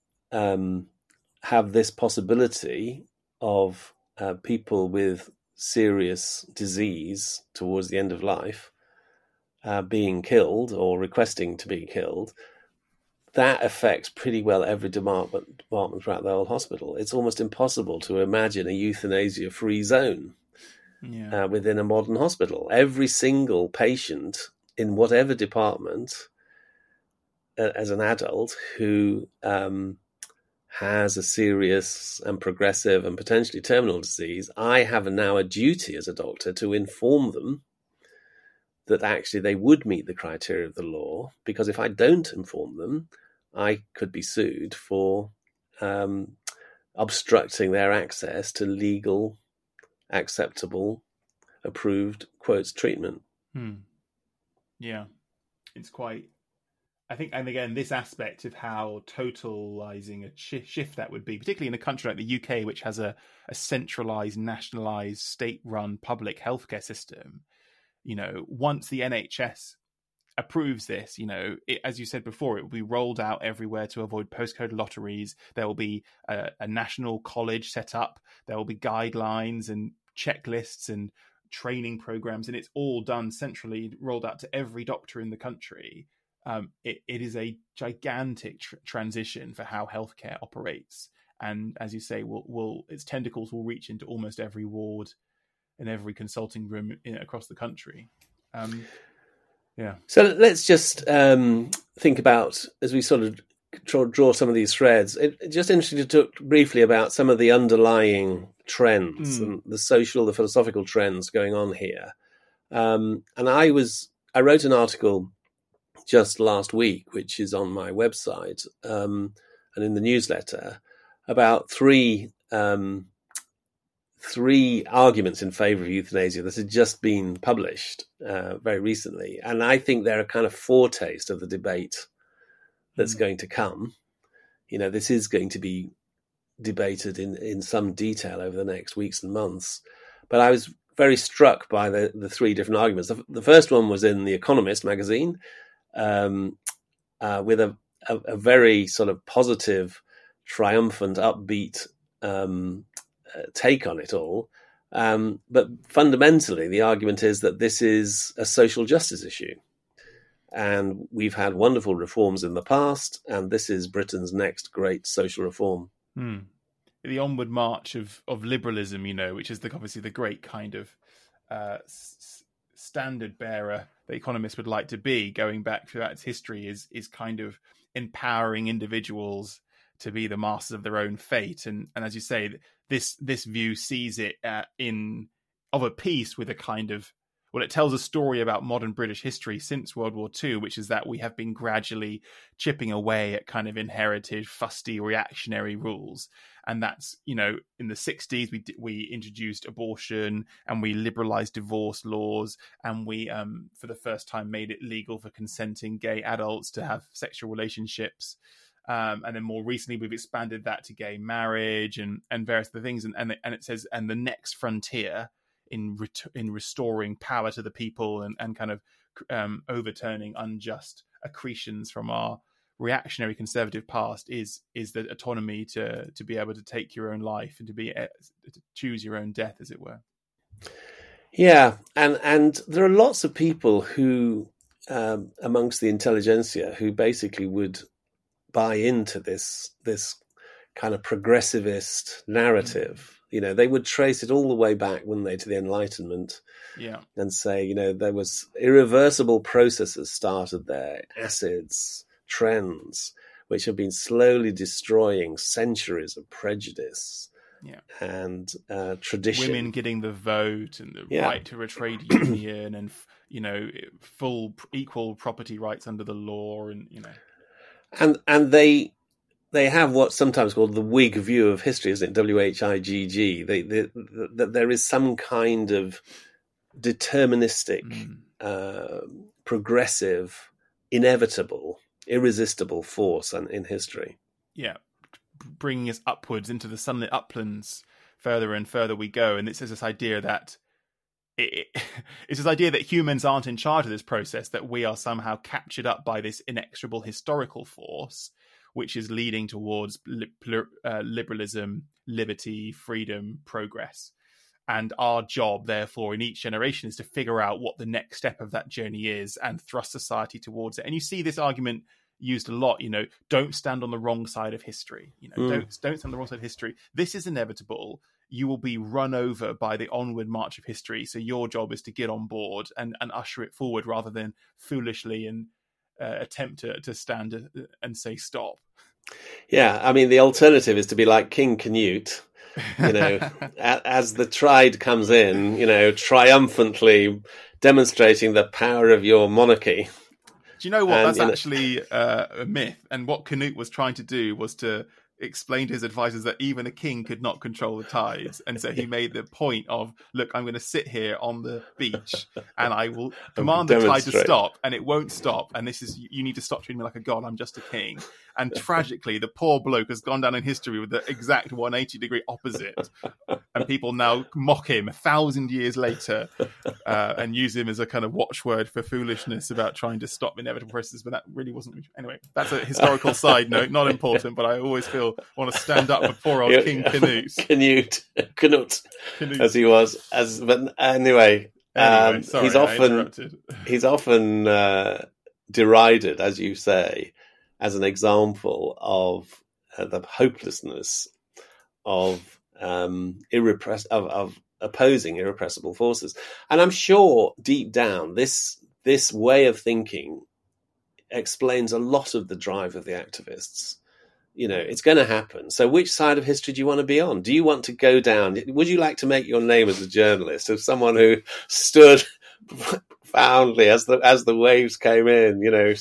have this possibility of people with serious disease towards the end of life being killed or requesting to be killed, that affects pretty well every department throughout the whole hospital. It's almost impossible to imagine a euthanasia-free zone within a modern hospital. Every single patient in whatever department as an adult who has a serious and progressive and potentially terminal disease, I have now a duty as a doctor to inform them that actually they would meet the criteria of the law, because if I don't inform them, I could be sued for obstructing their access to legal, acceptable, approved, quotes, treatment. Yeah, it's quite... I think, and again, this aspect of how totalizing a shift that would be, particularly in a country like the UK, which has a centralized, nationalized, state-run public healthcare system. Once the NHS approves this, as you said before, it will be rolled out everywhere to avoid postcode lotteries. There will be a national college set up. There will be guidelines and checklists and training programs, and it's all done centrally, rolled out to every doctor in the country. It is a gigantic transition for how healthcare operates, and as you say, its tentacles will reach into almost every ward and every consulting room across the country. So let's just think about, as we sort of draw some of these threads. Just interesting to talk briefly about some of the underlying trends and the philosophical trends going on here. And I wrote an article just last week, which is on my website and in the newsletter, about three arguments in favor of euthanasia that had just been published very recently. And I think they're a kind of foretaste of the debate that's going to come. This is going to be debated in some detail over the next weeks and months. But I was very struck by the three different arguments. The first one was in The Economist magazine, with a very sort of positive, triumphant, upbeat take on it all. But fundamentally, the argument is that this is a social justice issue. And we've had wonderful reforms in the past, and this is Britain's next great social reform. The onward march of liberalism, which is obviously the great kind of standard bearer the Economist would like to be, going back throughout its history, is kind of empowering individuals to be the masters of their own fate. And as you say, this view sees it of a piece with a kind of, it tells a story about modern British history since World War II, which is that we have been gradually chipping away at kind of inherited, fusty, reactionary rules. And that's, in the 60s, we introduced abortion and we liberalized divorce laws. And we, for the first time, made it legal for consenting gay adults to have sexual relationships. And then more recently, we've expanded that to gay marriage and various other things. And it says, and the next frontier in restoring power to the people and kind of overturning unjust accretions from our reactionary conservative past is the autonomy to be able to take your own life and to choose your own death, as it were. Yeah, and there are lots of people who amongst the intelligentsia who basically would buy into this kind of progressivist narrative. they would trace it all the way back, wouldn't they, to the Enlightenment? Yeah. And say, there was irreversible processes started there, acids, trends, which have been slowly destroying centuries of prejudice and tradition. Women getting the vote and the right to a trade union and, full equal property rights under the law And they have what's sometimes called the Whig view of history, isn't it? WHIGG. That there is some kind of deterministic, progressive, inevitable, irresistible force in history. Yeah, bringing us upwards into the sunlit uplands. Further and further we go, and it's this idea that it's this idea that humans aren't in charge of this process, that we are somehow captured up by this inexorable historical force, which is leading towards liberalism, liberty, freedom, progress. And our job, therefore, in each generation is to figure out what the next step of that journey is and thrust society towards it. And you see this argument used a lot, don't stand on the wrong side of history. Don't stand on the wrong side of history. This is inevitable. You will be run over by the onward march of history. So your job is to get on board and usher it forward rather than foolishly and attempt to stand and say stop. Yeah, I mean, the alternative is to be like King Canute, as the Tride comes in, triumphantly demonstrating the power of your monarchy. Do you know what? That's actually a myth. And what Canute was trying to do was to explain to his advisors that even a king could not control the tides. And so he made the point of, look, I'm going to sit here on the beach and I will command the tide to stop, and it won't stop. And you need to stop treating me like a god. I'm just a king. And tragically, the poor bloke has gone down in history with the exact 180-degree opposite. And people now mock him 1,000 years later and use him as a kind of watchword for foolishness about trying to stop inevitable processes. But that really wasn't. Anyway, that's a historical side note, not important, but I always want to stand up for poor old King Canute. Canute, as he was. But anyway, sorry, he's often derided, as you say, as an example of the hopelessness of opposing irrepressible forces. And I'm sure deep down this way of thinking explains a lot of the drive of the activists. It's going to happen. So which side of history do you want to be on? Do you want to go down? Would you like to make your name as a journalist, of someone who stood profoundly as the waves came in,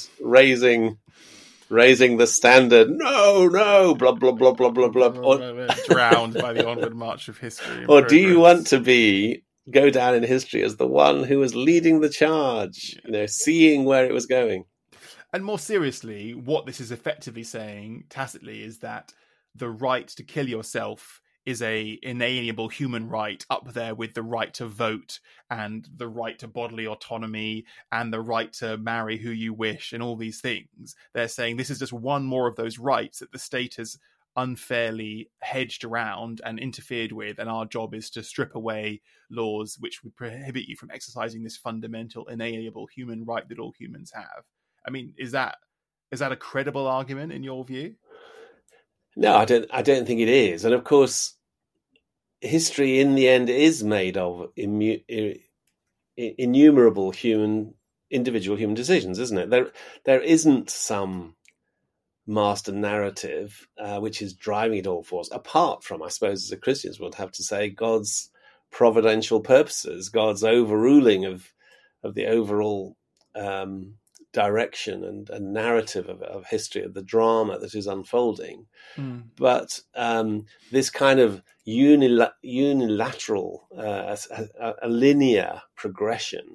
raising the standard, no, blah, blah, blah, blah, blah, blah. Or drowned by the onward march of history. Or do you want to go down in history as the one who was leading the charge, seeing where it was going? And more seriously, what this is effectively saying tacitly is that the right to kill yourself is a inalienable human right, up there with the right to vote and the right to bodily autonomy and the right to marry who you wish and all these things. They're saying this is just one more of those rights that the state has unfairly hedged around and interfered with, and our job is to strip away laws which would prohibit you from exercising this fundamental inalienable human right that all humans have. I mean, is that a credible argument in your view? No, I don't think it is. And of course, history in the end is made of innumerable individual human decisions, isn't it? There isn't some master narrative which is driving it all for us, apart from, I suppose, as a Christians would have to say, God's providential purposes, God's overruling of the overall direction and narrative of history, of the drama that is unfolding. But this kind of unilateral, a linear progression,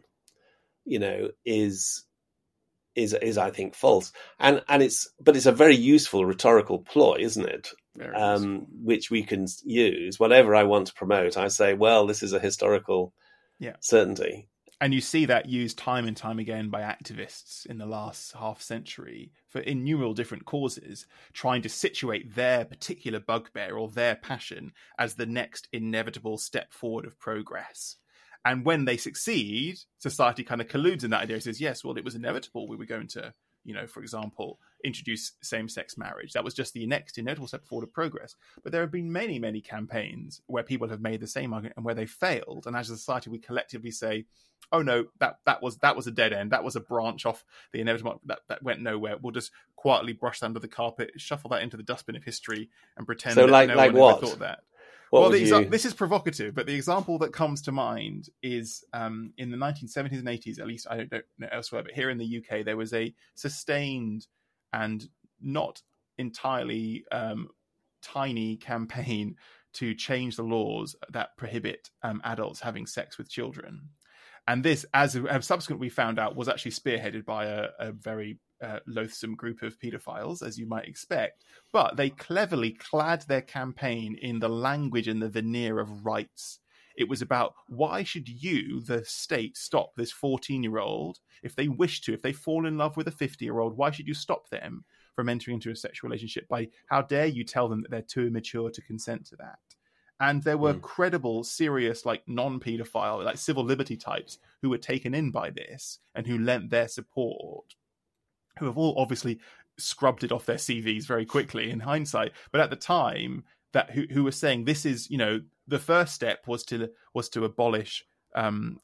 is I think false. And it's a very useful rhetorical ploy, isn't it? Which we can use. Whatever I want to promote, I say, well, this is a historical certainty. And you see that used time and time again by activists in the last half century for innumerable different causes, trying to situate their particular bugbear or their passion as the next inevitable step forward of progress. And when they succeed, society kind of colludes in that idea. It says, yes, well, it was inevitable we were going to, for example, introduce same-sex marriage. That was just the next inevitable step forward of progress. But there have been many, many campaigns where people have made the same argument and where they failed. And as a society, we collectively say, oh no, that was a dead end. That was a branch off the inevitable that went nowhere. We'll just quietly brush that under the carpet, shuffle that into the dustbin of history, and pretend that no one ever thought that. This is provocative, but the example that comes to mind is in the 1970s and 80s, at least I don't know elsewhere, but here in the UK, there was a sustained and not entirely tiny campaign to change the laws that prohibit adults having sex with children. And this, as subsequently we found out, was actually spearheaded by a very loathsome group of paedophiles, as you might expect. But they cleverly clad their campaign in the language and the veneer of rights. It was about, why should you, the state, stop this 14-year-old if they wish to? If they fall in love with a 50-year-old, why should you stop them from entering into a sexual relationship? By how dare you tell them that they're too immature to consent to that? And there were credible, serious, like non-paedophile, like civil liberty types who were taken in by this and who lent their support, who have all obviously scrubbed it off their CVs very quickly in hindsight. But at the time, who were saying this is, the first step was to abolish the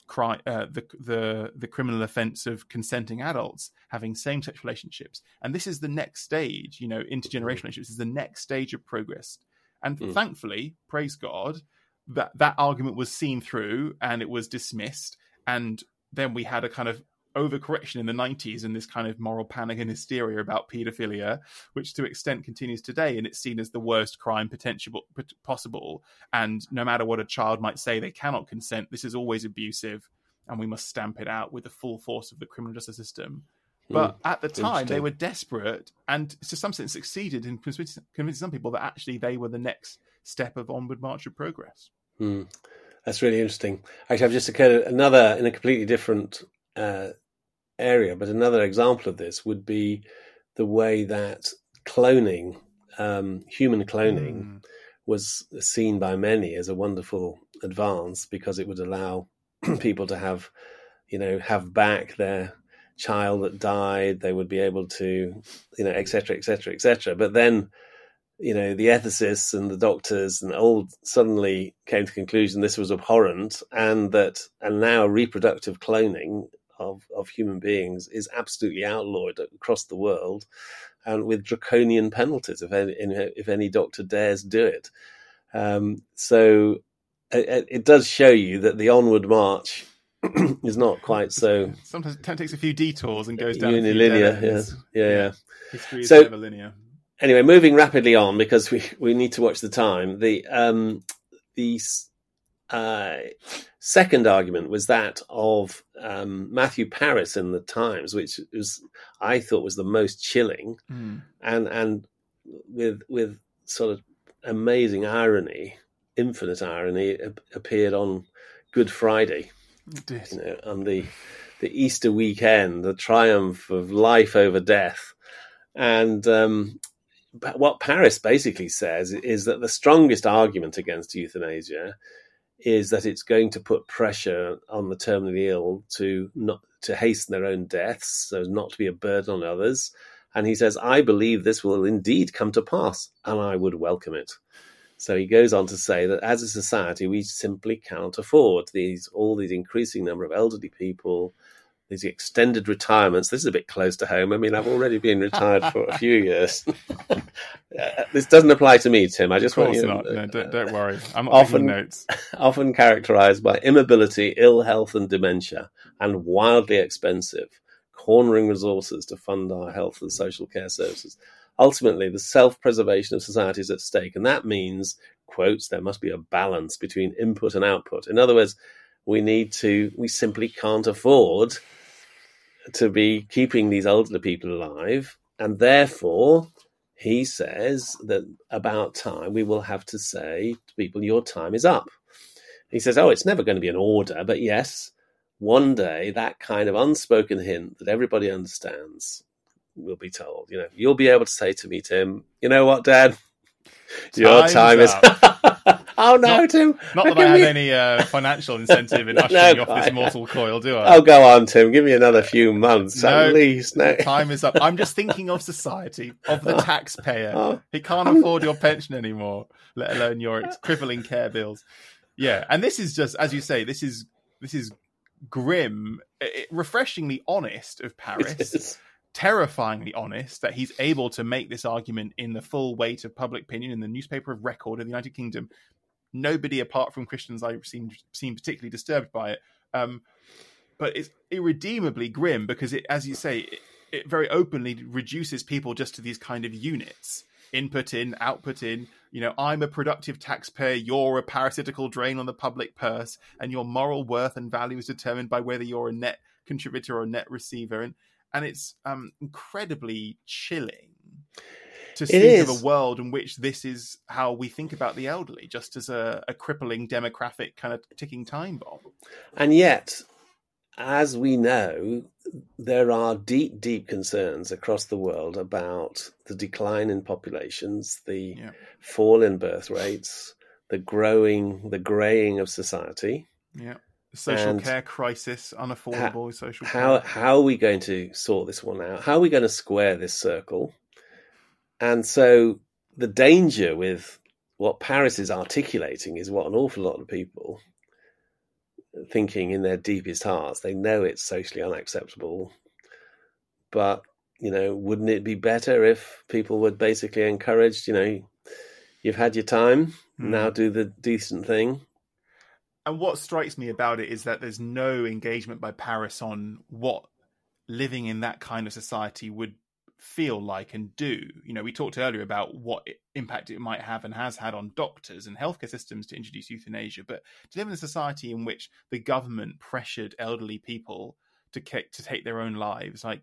criminal offence of consenting adults having same-sex relationships, and this is the next stage. Intergenerational relationships is the next stage of progress. And thankfully, praise God, that argument was seen through and it was dismissed. And then we had a kind of overcorrection in the 90s and this kind of moral panic and hysteria about paedophilia, which to an extent continues today. And it's seen as the worst crime possible. And no matter what a child might say, they cannot consent. This is always abusive and we must stamp it out with the full force of the criminal justice system. But at the time, they were desperate and to some extent succeeded in convincing some people that actually they were the next step of onward march of progress. That's really interesting. Actually, I've just occurred another, in a completely different area, but another example of this would be the way that cloning, human cloning, was seen by many as a wonderful advance because it would allow people to have back their child that died. They would be able to, et cetera, et cetera, et cetera. But then, the ethicists and the doctors and all suddenly came to the conclusion this was abhorrent, and now reproductive cloning of human beings is absolutely outlawed across the world, and with draconian penalties if any doctor dares do it. So it does show you that the onward march is not quite so. Sometimes it takes a few detours and goes down unilinear. Yeah. History is never linear. Anyway, moving rapidly on because we need to watch the time. The second argument was that of Matthew Paris in the Times, which I thought was the most chilling, and with sort of amazing irony, infinite irony, it appeared on Good Friday. On the Easter weekend, the triumph of life over death. And what Paris basically says is that the strongest argument against euthanasia is that it's going to put pressure on the terminally ill to hasten their own deaths, so as not to be a burden on others. And he says, I believe this will indeed come to pass, and I would welcome it. So he goes on to say that as a society, we simply cannot afford all these increasing number of elderly people, these extended retirements. This is a bit close to home. I mean, I've already been retired for a few years. This doesn't apply to me, Tim. I just want you not. No, don't worry. I'm not taking notes. Often characterized by immobility, ill health and dementia, and wildly expensive, cornering resources to fund our health and social care services. Ultimately, the self-preservation of society is at stake, and that means, quotes, there must be a balance between input and output. In other words, we simply can't afford to be keeping these elderly people alive, and therefore, he says that about time we will have to say to people, your time is up. He says, it's never going to be an order, but yes, one day that kind of unspoken hint that everybody understands will be told. You'll be able to say to me, Tim, you know what, Dad? Your time is up. Oh no, Tim! Not that I have any financial incentive in ushering off this mortal coil, do I? Oh, go on, Tim. Give me another few months at least. No, time is up. I'm just thinking of society, of the taxpayer. He can't I'm- afford your pension anymore, let alone your crippling care bills. Yeah, and this is just, as you say, this is grim, refreshingly honest of Paris. Terrifyingly honest that he's able to make this argument in the full weight of public opinion in the newspaper of record in the United Kingdom. Nobody apart from Christians I seem particularly disturbed by it. But it's irredeemably grim because it, as you say, it very openly reduces people just to these kind of units. Input in, output in. You know, I'm a productive taxpayer, you're a parasitical drain on the public purse, and your moral worth and value is determined by whether you're a net contributor or a net receiver. And it's incredibly chilling to think of a world in which this is how we think about the elderly, just as a crippling demographic kind of ticking time bomb. And yet, as we know, there are deep, deep concerns across the world about the decline in populations, the fall in birth rates, the greying of society. Yeah. Social care crisis, unaffordable social care. How are we going to sort this one out? How are we going to square this circle? And so the danger with what Paris is articulating is what an awful lot of people thinking in their deepest hearts. They know it's socially unacceptable, but, you know, wouldn't it be better if people were basically encouraged, you know, you've had your time, now do the decent thing? And what strikes me about it is that there's no engagement by Paris on what living in that kind of society would feel like and do. You know, we talked earlier about what impact it might have and has had on doctors and healthcare systems to introduce euthanasia, but to live in a society in which the government pressured elderly people to take their own lives, like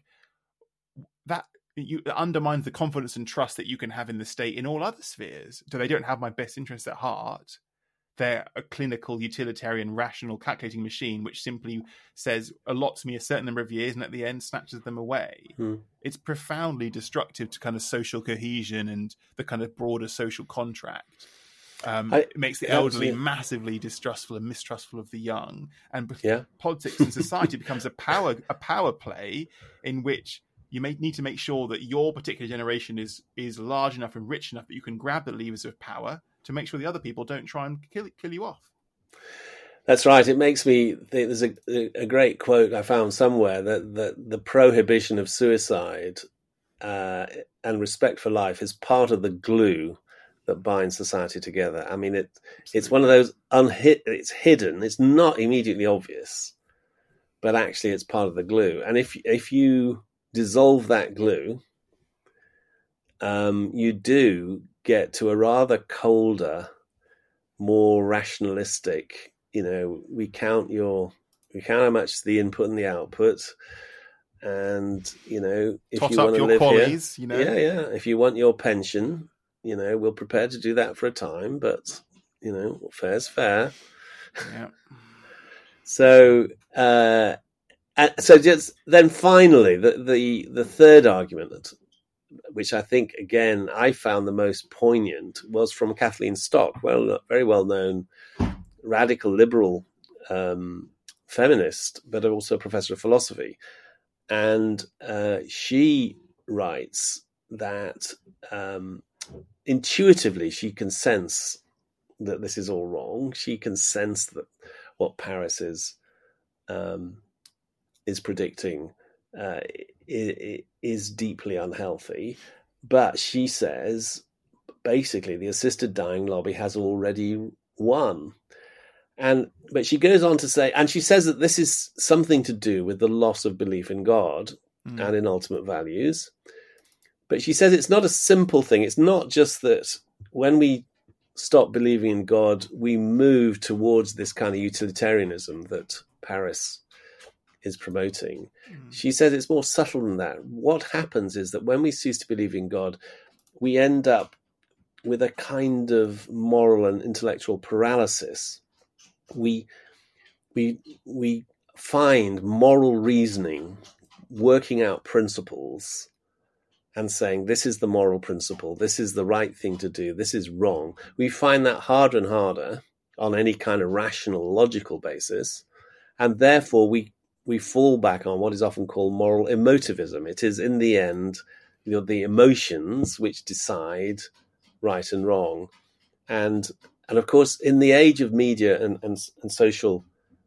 that, it undermines the confidence and trust that you can have in the state in all other spheres. So they don't have my best interests at heart. They're a clinical, utilitarian, rational calculating machine which simply says, allots me a certain number of years and at the end snatches them away. It's profoundly destructive to kind of social cohesion and the kind of broader social contract. It makes the elderly massively distrustful and mistrustful of the young. And politics and society becomes a power play in which you may need to make sure that your particular generation is large enough and rich enough that you can grab the levers of power to make sure the other people don't try and kill you off. That's right. It makes me think there's a great quote I found somewhere that the prohibition of suicide and respect for life is part of the glue that binds society together. I mean, it's one of those it's hidden. It's not immediately obvious, but actually it's part of the glue. And if you dissolve that glue, you do get to a rather colder, more rationalistic, you know, we count how much the input and the output, and, you know, if Tot you want to live qualities, here, you know, if you want your pension, you know, we're prepared to do that for a time, but, you know, fair's fair. Yeah. So just then finally the third argument, which I think, again, I found the most poignant, was from Kathleen Stock, very well-known radical liberal feminist, but also a professor of philosophy. And she writes that intuitively she can sense that this is all wrong. She can sense that what Paris is predicting is deeply unhealthy, but she says basically the assisted dying lobby has already won. But she goes on to say, and she says that this is something to do with the loss of belief in God and in ultimate values. But she says it's not a simple thing. It's not just that when we stop believing in God, we move towards this kind of utilitarianism that Paris is promoting. She says it's more subtle than that. What happens is that when we cease to believe in God, we end up with a kind of moral and intellectual paralysis. We find moral reasoning, working out principles and saying, this is the moral principle, this is the right thing to do, this is wrong, we find that harder and harder on any kind of rational, logical basis. And therefore, we fall back on what is often called moral emotivism. It is, in the end, the emotions which decide right and wrong. And of course, in the age of media and social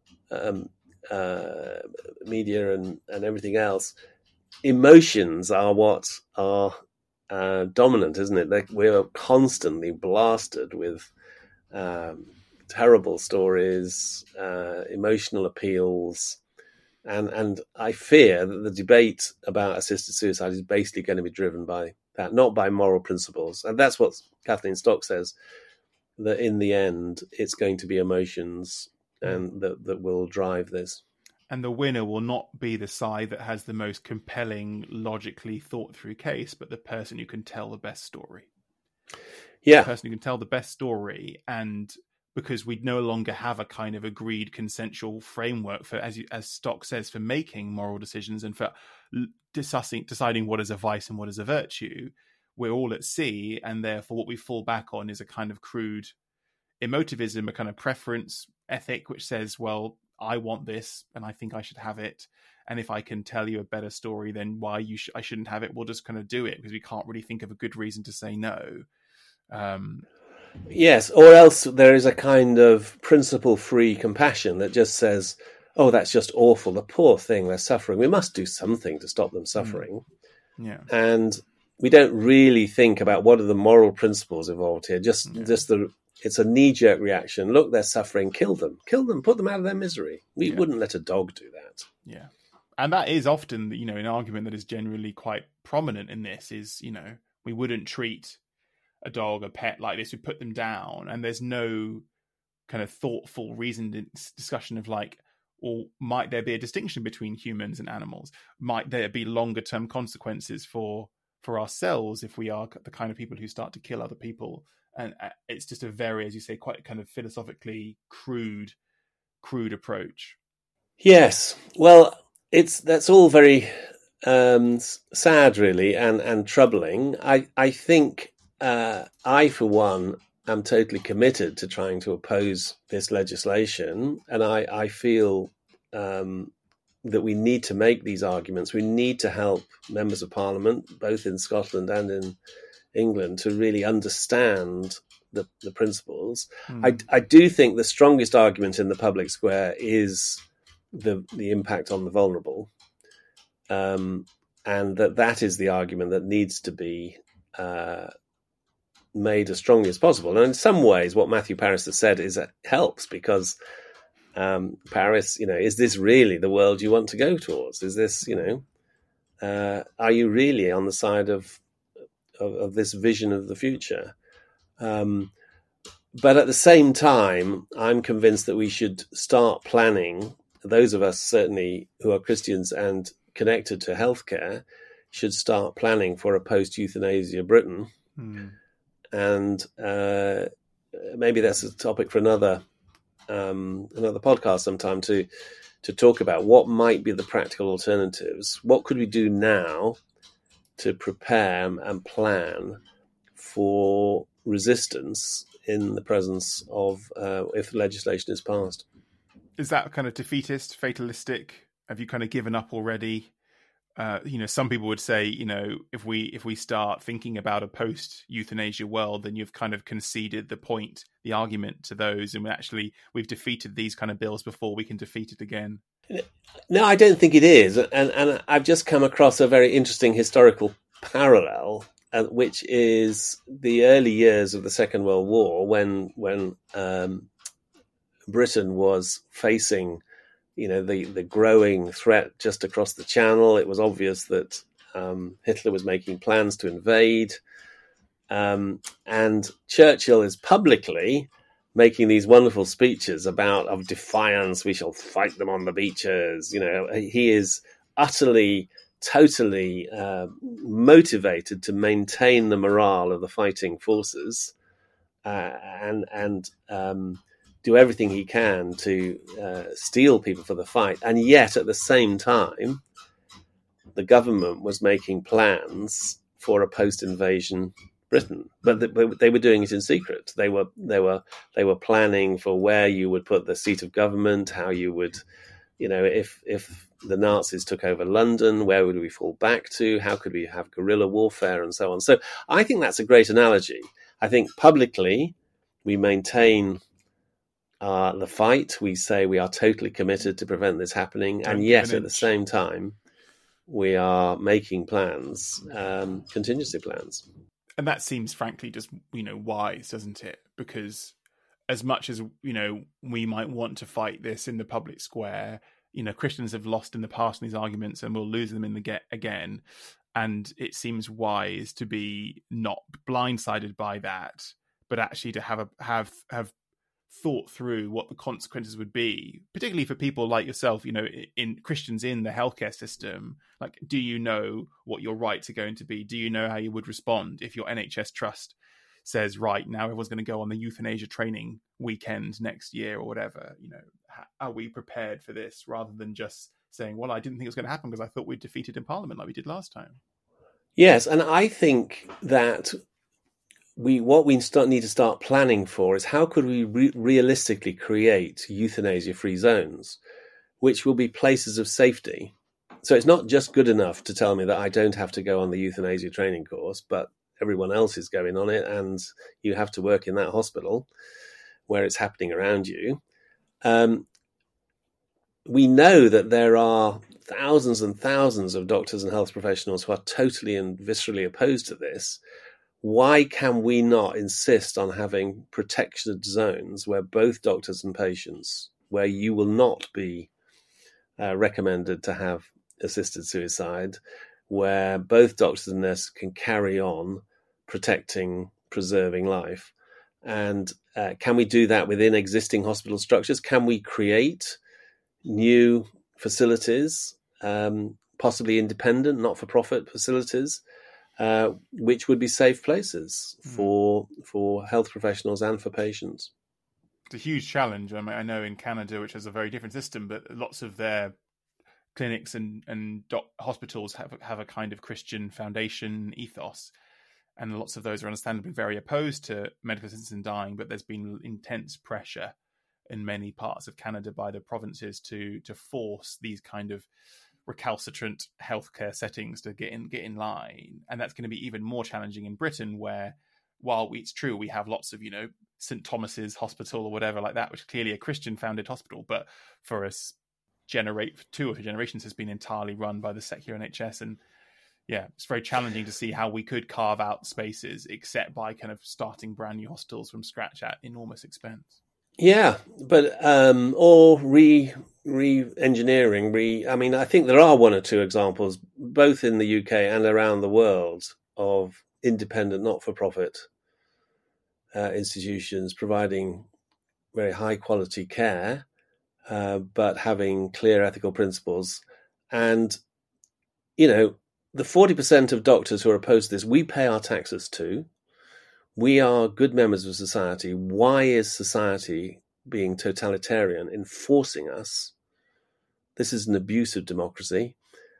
media and everything else, emotions are what are dominant, isn't it? We're constantly blasted with terrible stories, emotional appeals, and I fear that the debate about assisted suicide is basically going to be driven by that, not by moral principles. And that's what Kathleen Stock says, that in the end, it's going to be emotions and that will drive this. And the winner will not be the side that has the most compelling, logically thought through case, but the person who can tell the best story. Yeah. The person who can tell the best story. And because we no longer have a kind of agreed consensual framework for, as Stock says, for making moral decisions and for deciding what is a vice and what is a virtue, we're all at sea. And therefore what we fall back on is a kind of crude emotivism, a kind of preference ethic, which says, well, I want this and I think I should have it. And if I can tell you a better story, then why I shouldn't have it, we'll just kind of do it because we can't really think of a good reason to say no. Yes, or else there is a kind of principle-free compassion that just says, oh, that's just awful. The poor thing, they're suffering. We must do something to stop them suffering. Yeah. And we don't really think about what are the moral principles involved here. It's a knee-jerk reaction. Look, they're suffering. Kill them, put them out of their misery. We wouldn't let a dog do that. Yeah. And that is often, an argument that is generally quite prominent in this is, we wouldn't treat a dog, a pet like this, we put them down. And there's no kind of thoughtful, reasoned discussion of like, or might there be a distinction between humans and animals? Might there be longer term consequences for ourselves if we are the kind of people who start to kill other people? And it's just a very, as you say, quite kind of philosophically crude approach. Yes. Well, that's all very sad, really, and troubling. I think I, for one, am totally committed to trying to oppose this legislation, and I feel that we need to make these arguments. We need to help members of Parliament, both in Scotland and in England, to really understand the principles. I do think the strongest argument in the public square is the impact on the vulnerable, and that is the argument that needs to be made as strongly as possible. And in some ways, what Matthew Parris has said is it helps because Parris, is this really the world you want to go towards? Is this, are you really on the side of this vision of the future? But at the same time, I'm convinced that we should start planning. Those of us certainly who are Christians and connected to healthcare should start planning for a post-euthanasia Britain. And maybe that's a topic for another podcast sometime to talk about what might be the practical alternatives. What could we do now to prepare and plan for resistance in the presence of if legislation is passed? Is that kind of defeatist, fatalistic? Have you kind of given up already? Some people would say, if we start thinking about a post-euthanasia world, then you've kind of conceded the argument to those, and we've defeated these kind of bills before, we can defeat it again. No, I don't think it is. And I've just come across a very interesting historical parallel, which is the early years of the Second World War, when Britain was facing the growing threat just across the Channel. It was obvious that Hitler was making plans to invade. And Churchill is publicly making these wonderful speeches of defiance. We shall fight them on the beaches. He is utterly, totally motivated to maintain the morale of the fighting forces and do everything he can to steel people for the fight. And yet, at the same time, the government was making plans for a post-invasion Britain, but they were doing it in secret. They were planning for where you would put the seat of government, how you would, if the Nazis took over London, where would we fall back to? How could we have guerrilla warfare and so on? So I think that's a great analogy. I think publicly we maintain the fight. We say we are totally committed to prevent this happening, and yet at the same time we are making plans, contingency plans. And that seems, frankly, just, wise, doesn't it? Because as much as, we might want to fight this in the public square, Christians have lost in the past in these arguments and will lose them in the again. And it seems wise to be not blindsided by that, but actually to have thought through what the consequences would be, particularly for people like yourself, in Christians in the healthcare system. Like, do you know what your rights are going to be? Do you know how you would respond if your NHS trust says, right, now everyone's going to go on the euthanasia training weekend next year or whatever? Are we prepared for this, rather than just saying, well, I didn't think it was going to happen because I thought we'd defeated in Parliament like we did last time? Yes, and I think that what we need to start planning for is how could we realistically create euthanasia-free zones, which will be places of safety. So it's not just good enough to tell me that I don't have to go on the euthanasia training course, but everyone else is going on it, and you have to work in that hospital where it's happening around you. We know that there are thousands and thousands of doctors and health professionals who are totally and viscerally opposed to this. Why can we not insist on having protected zones where both doctors and patients, where you will not be recommended to have assisted suicide, where both doctors and nurses can carry on protecting, preserving life? And can we do that within existing hospital structures? Can we create new facilities, possibly independent, not-for-profit facilities, which would be safe places for health professionals and for patients? It's a huge challenge. I mean, I know in Canada, which has a very different system, but lots of their clinics and hospitals have a kind of Christian foundation ethos, and lots of those are understandably very opposed to medical assistance in dying. But there's been intense pressure in many parts of Canada by the provinces to force these kind of recalcitrant healthcare settings to get in line. And that's going to be even more challenging in Britain, where, while it's true we have lots of St Thomas's Hospital or whatever like that, which is clearly a Christian founded hospital, but for us 2 or 3 generations has been entirely run by the secular NHS. And yeah, it's very challenging to see how we could carve out spaces except by kind of starting brand new hospitals from scratch at enormous expense. Yeah, but or re-engineering. I mean, I think there are 1 or 2 examples, both in the UK and around the world, of independent, not-for-profit institutions providing very high-quality care, but having clear ethical principles. And, the 40% of doctors who are opposed to this, we pay our taxes to. We are good members of society. Why is society being totalitarian in forcing us? This is an abuse of democracy.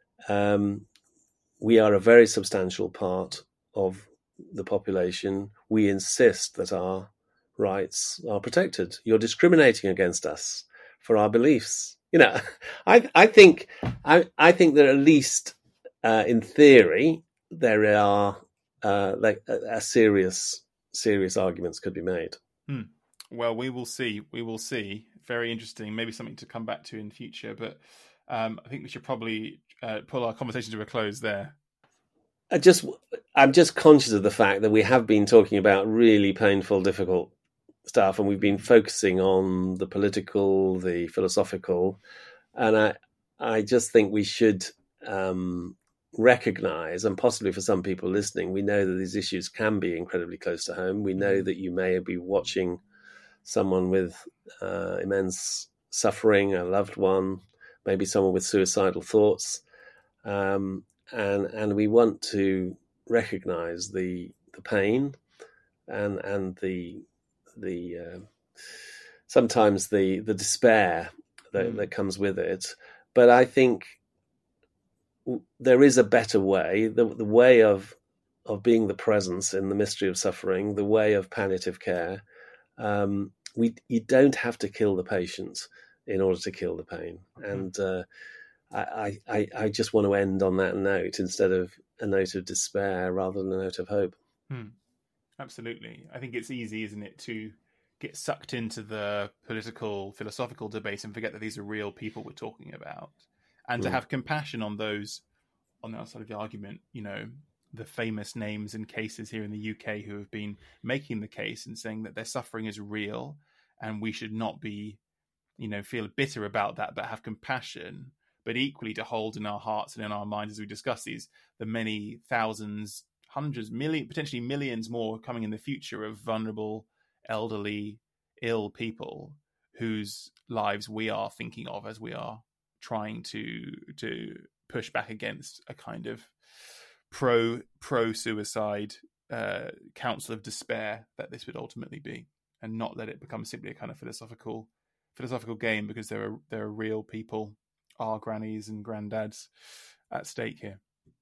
We are a very substantial part of the population. We insist that our rights are protected. You're discriminating against us for our beliefs. I think that at least in theory there are serious arguments could be made. Well, we will see. Very interesting. Maybe something to come back to in future. But I think we should probably pull our conversation to a close there. I'm just conscious of the fact that we have been talking about really painful, difficult stuff, and we've been focusing on the political, the philosophical, and I just think we should recognize, and possibly for some people listening, we know that these issues can be incredibly close to home. We know that you may be watching someone with immense suffering, a loved one, maybe someone with suicidal thoughts, and we want to recognize the pain and the sometimes the despair that comes with it. But I think there is a better way. The way of being the presence in the mystery of suffering, the way of palliative care. You don't have to kill the patients in order to kill the pain. And I just want to end on that note instead of a note of despair rather than a note of hope. Absolutely. I think it's easy, isn't it, to get sucked into the political, philosophical debates and forget that these are real people we're talking about, and to have compassion on those on the outside of the argument, the famous names and cases here in the UK who have been making the case and saying that their suffering is real and we should not be, feel bitter about that, but have compassion, but equally to hold in our hearts and in our minds as we discuss the many thousands, hundreds, millions, potentially millions more coming in the future of vulnerable, elderly, ill people whose lives we are thinking of as we are trying to push back against a kind of pro-suicide council of despair that this would ultimately be, and not let it become simply a kind of philosophical game, because there are real people, our grannies and granddads, at stake here.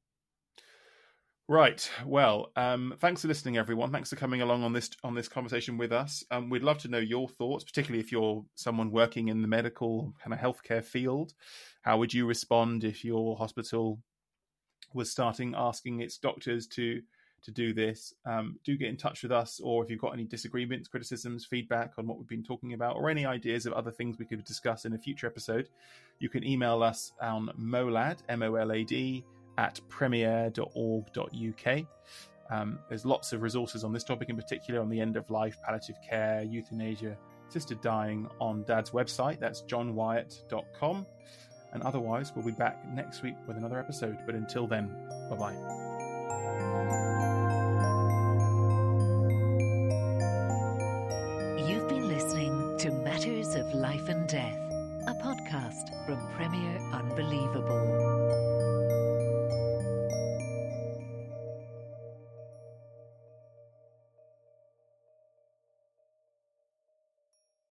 Right. Well, thanks for listening, everyone. Thanks for coming along on this conversation with us. We'd love to know your thoughts, particularly if you're someone working in the medical kind of healthcare field. How would you respond if your hospital was starting asking its doctors to do this? Do get in touch with us, or if you've got any disagreements, criticisms, feedback on what we've been talking about, or any ideas of other things we could discuss in a future episode, you can email us on molad, MOLAD, @premier.org.uk. There's lots of resources on this topic, in particular on the end of life, palliative care, euthanasia, assisted dying on Dad's website. That's johnwyatt.com. And otherwise, we'll be back next week with another episode. But until then, bye-bye. You've been listening to Matters of Life and Death, a podcast from Premier Unbelievable.